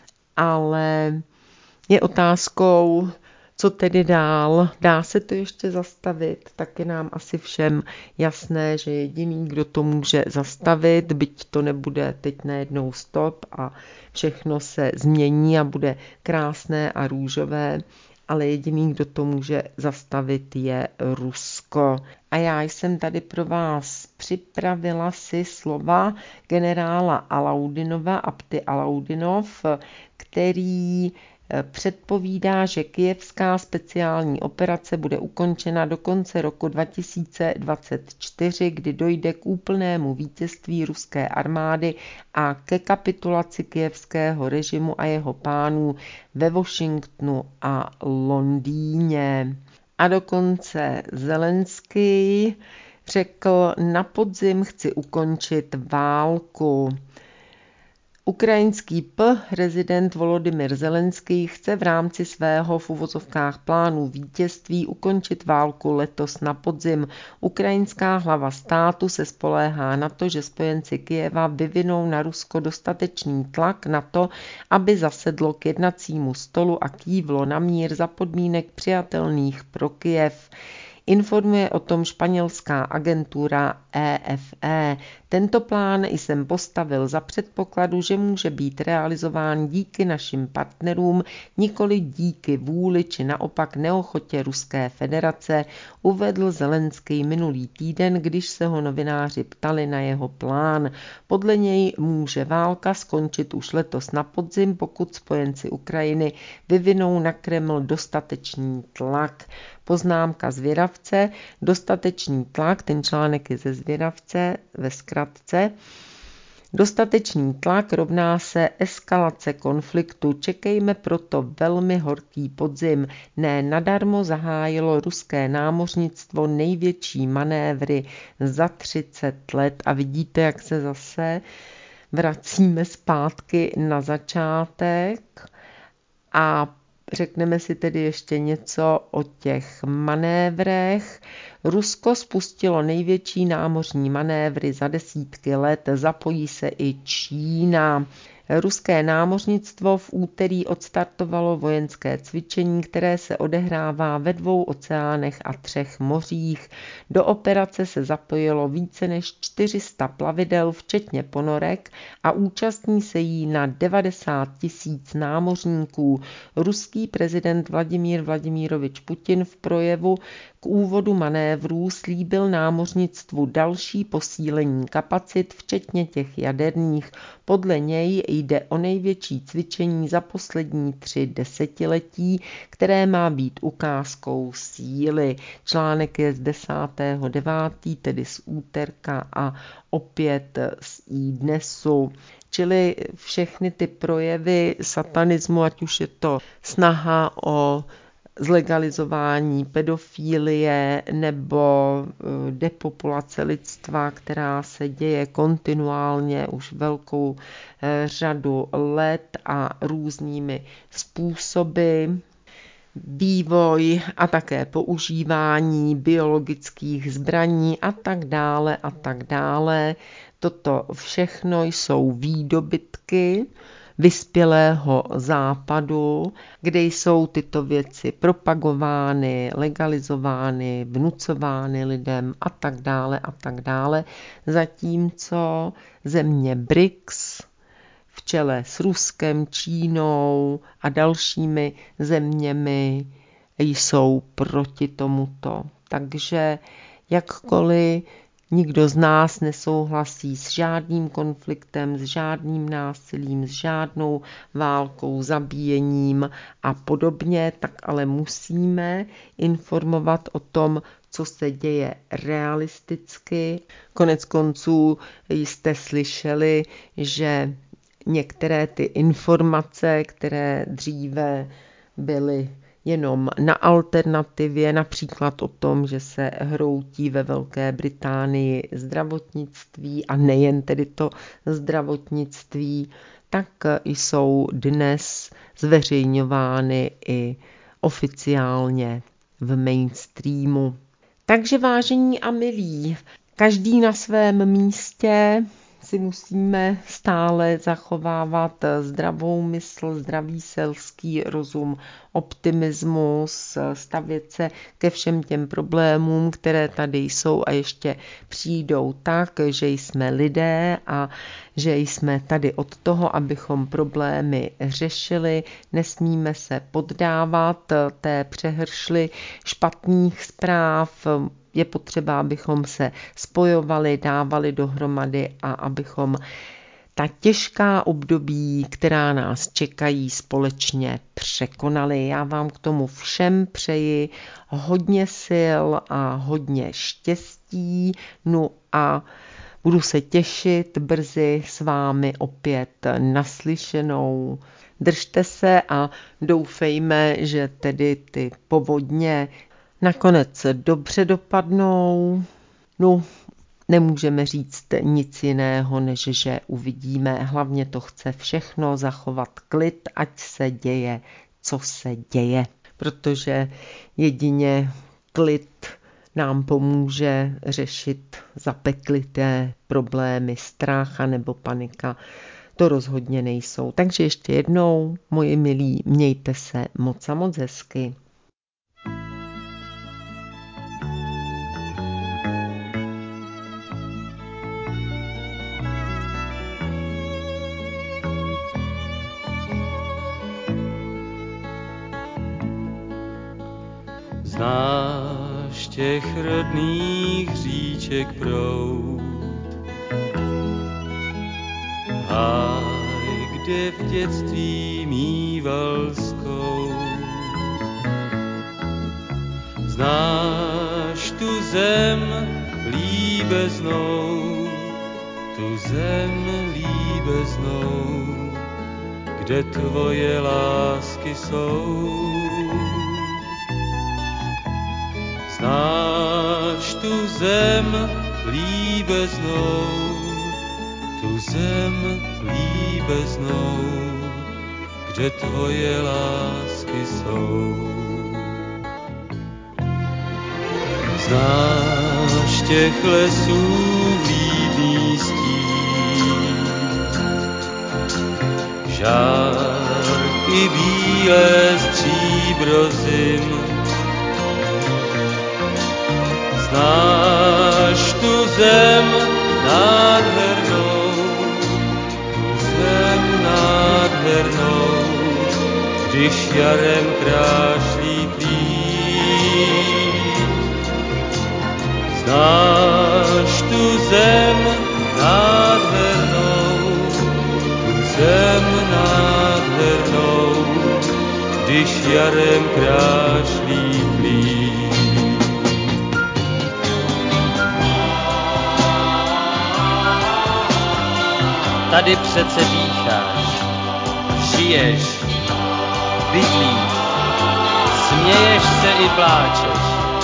ale je otázkou, co tedy dál. Dá se to ještě zastavit? Tak je nám asi všem jasné, že jediný, kdo to může zastavit, byť to nebude teď najednou stop a všechno se změní a bude krásné a růžové, ale jediný, kdo to může zastavit, je Rusko. A já jsem tady pro vás připravila si slova generála Alaudinova, Abty Alaudinov, který předpovídá, že kyjevská speciální operace bude ukončena do konce roku dva tisíce dvacet čtyři, kdy dojde k úplnému vítězství ruské armády a ke kapitulaci kyjevského režimu a jeho pánů ve Washingtonu a Londýně. A dokonce Zelenský řekl, na podzim chci ukončit válku. Ukrajinský prezident Volodymyr Zelenský chce v rámci svého v uvozovkách plánu vítězství ukončit válku letos na podzim. Ukrajinská hlava státu se spoléhá na to, že spojenci Kyjeva vyvinou na Rusko dostatečný tlak na to, aby zasedlo k jednacímu stolu a kývlo na mír za podmínek přijatelných pro Kyjev. Informuje o tom španělská agentura E F E. Tento plán jsem postavil za předpokladu, že může být realizován díky našim partnerům, nikoli díky vůli či naopak neochotě Ruské federace, uvedl Zelenský minulý týden, když se ho novináři ptali na jeho plán. Podle něj může válka skončit už letos na podzim, pokud spojenci Ukrajiny vyvinou na Kreml dostatečný tlak. Poznámka Dostatečný tlak rovná se eskalace konfliktu. Čekejme proto velmi horký podzim. Ne nadarmo zahájilo ruské námořnictvo největší manévry za třicet let a vidíte, jak se zase vracíme zpátky na začátek a řekneme si tedy ještě něco o těch manévrech. Rusko spustilo největší námořní manévry za desítky let, zapojí se i Čína. Ruské námořnictvo v úterý odstartovalo vojenské cvičení, které se odehrává ve dvou oceánech a třech mořích. Do operace se zapojilo více než čtyři sta plavidel, včetně ponorek, a účastní se jí na devadesát tisíc námořníků. Ruský prezident Vladimír Vladimírovič Putin v projevu k úvodu manévrů slíbil námořnictvu další posílení kapacit, včetně těch jaderných. Podle něj jde o největší cvičení za poslední tři desetiletí, které má být ukázkou síly. Článek je z desátého devátého tedy z úterka a opět z iDnesu. Čili všechny ty projevy satanismu, ať už je to snaha o zlegalizování pedofilie nebo depopulace lidstva, která se děje kontinuálně už velkou řadu let a různými způsoby, vývoj a také používání biologických zbraní a tak dále a tak dále. Toto všechno jsou výdobytky vyspělého západu, kde jsou tyto věci propagovány, legalizovány, vnucovány lidem a tak dále a tak dále, zatímco země B R I C S v čele s Ruskem, Čínou a dalšími zeměmi jsou proti tomuto. Takže jakkoliv nikdo z nás nesouhlasí s žádným konfliktem, s žádným násilím, s žádnou válkou, zabíjením a podobně, tak ale musíme informovat o tom, co se děje realisticky. Konec konců jste slyšeli, že některé ty informace, které dříve byly jenom na alternativě, například o tom, že se hroutí ve Velké Británii zdravotnictví a nejen tedy to zdravotnictví, tak jsou dnes zveřejňovány i oficiálně v mainstreamu. Takže vážení a milí, každý na svém místě si musíme stále zachovávat zdravou mysl, zdravý selský rozum, optimismus, stavět se ke všem těm problémům, které tady jsou a ještě přijdou tak, že jsme lidé a že jsme tady od toho, abychom problémy řešili. Nesmíme se poddávat té přehršli špatných zpráv. Je potřeba, abychom se spojovali, dávali dohromady a abychom ta těžká období, která nás čekají, společně překonali. Já vám k tomu všem přeji hodně sil a hodně štěstí. No a budu se těšit brzy s vámi opět naslyšenou. Držte se a doufejme, že tedy ty povodně nakonec dobře dopadnou. No, nemůžeme říct nic jiného, než že uvidíme. Hlavně to chce všechno zachovat klid, ať se děje, co se děje. Protože jedině klid nám pomůže řešit zapeklité problémy, strach a nebo panika. To rozhodně nejsou. Takže ještě jednou, moji milí, mějte se moc a moc hezky. Znáš těch rodných říček proud, háj, kde v dětství mýval zkout. Znáš tu zem líbeznou, tu zem líbeznou, líbeznou, kde tvoje lásky jsou. Znáš tu zem líbeznou, tu zem líbeznou, kde tvoje lásky jsou. Znáš těch lesů vlídný stín, žár i bílé stříbro zim. Znáš tu zem nádhernou, tu zem nádhernou, když jarem krášlí plín. Znáš tu zem nádhernou, tu zem nádhernou, když jarem krášlí plín. Tady přece dýcháš, žiješ, bydlíš, směješ se i pláčeš.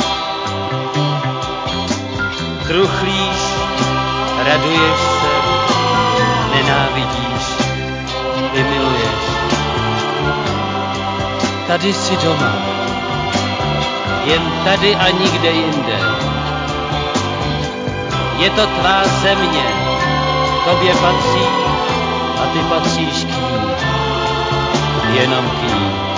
Truchlíš, raduješ se, nenávidíš i miluješ. Tady jsi doma, jen tady a nikde jinde. Je to tvá země, tobě patří a ty patříš k ní, jenom k ní.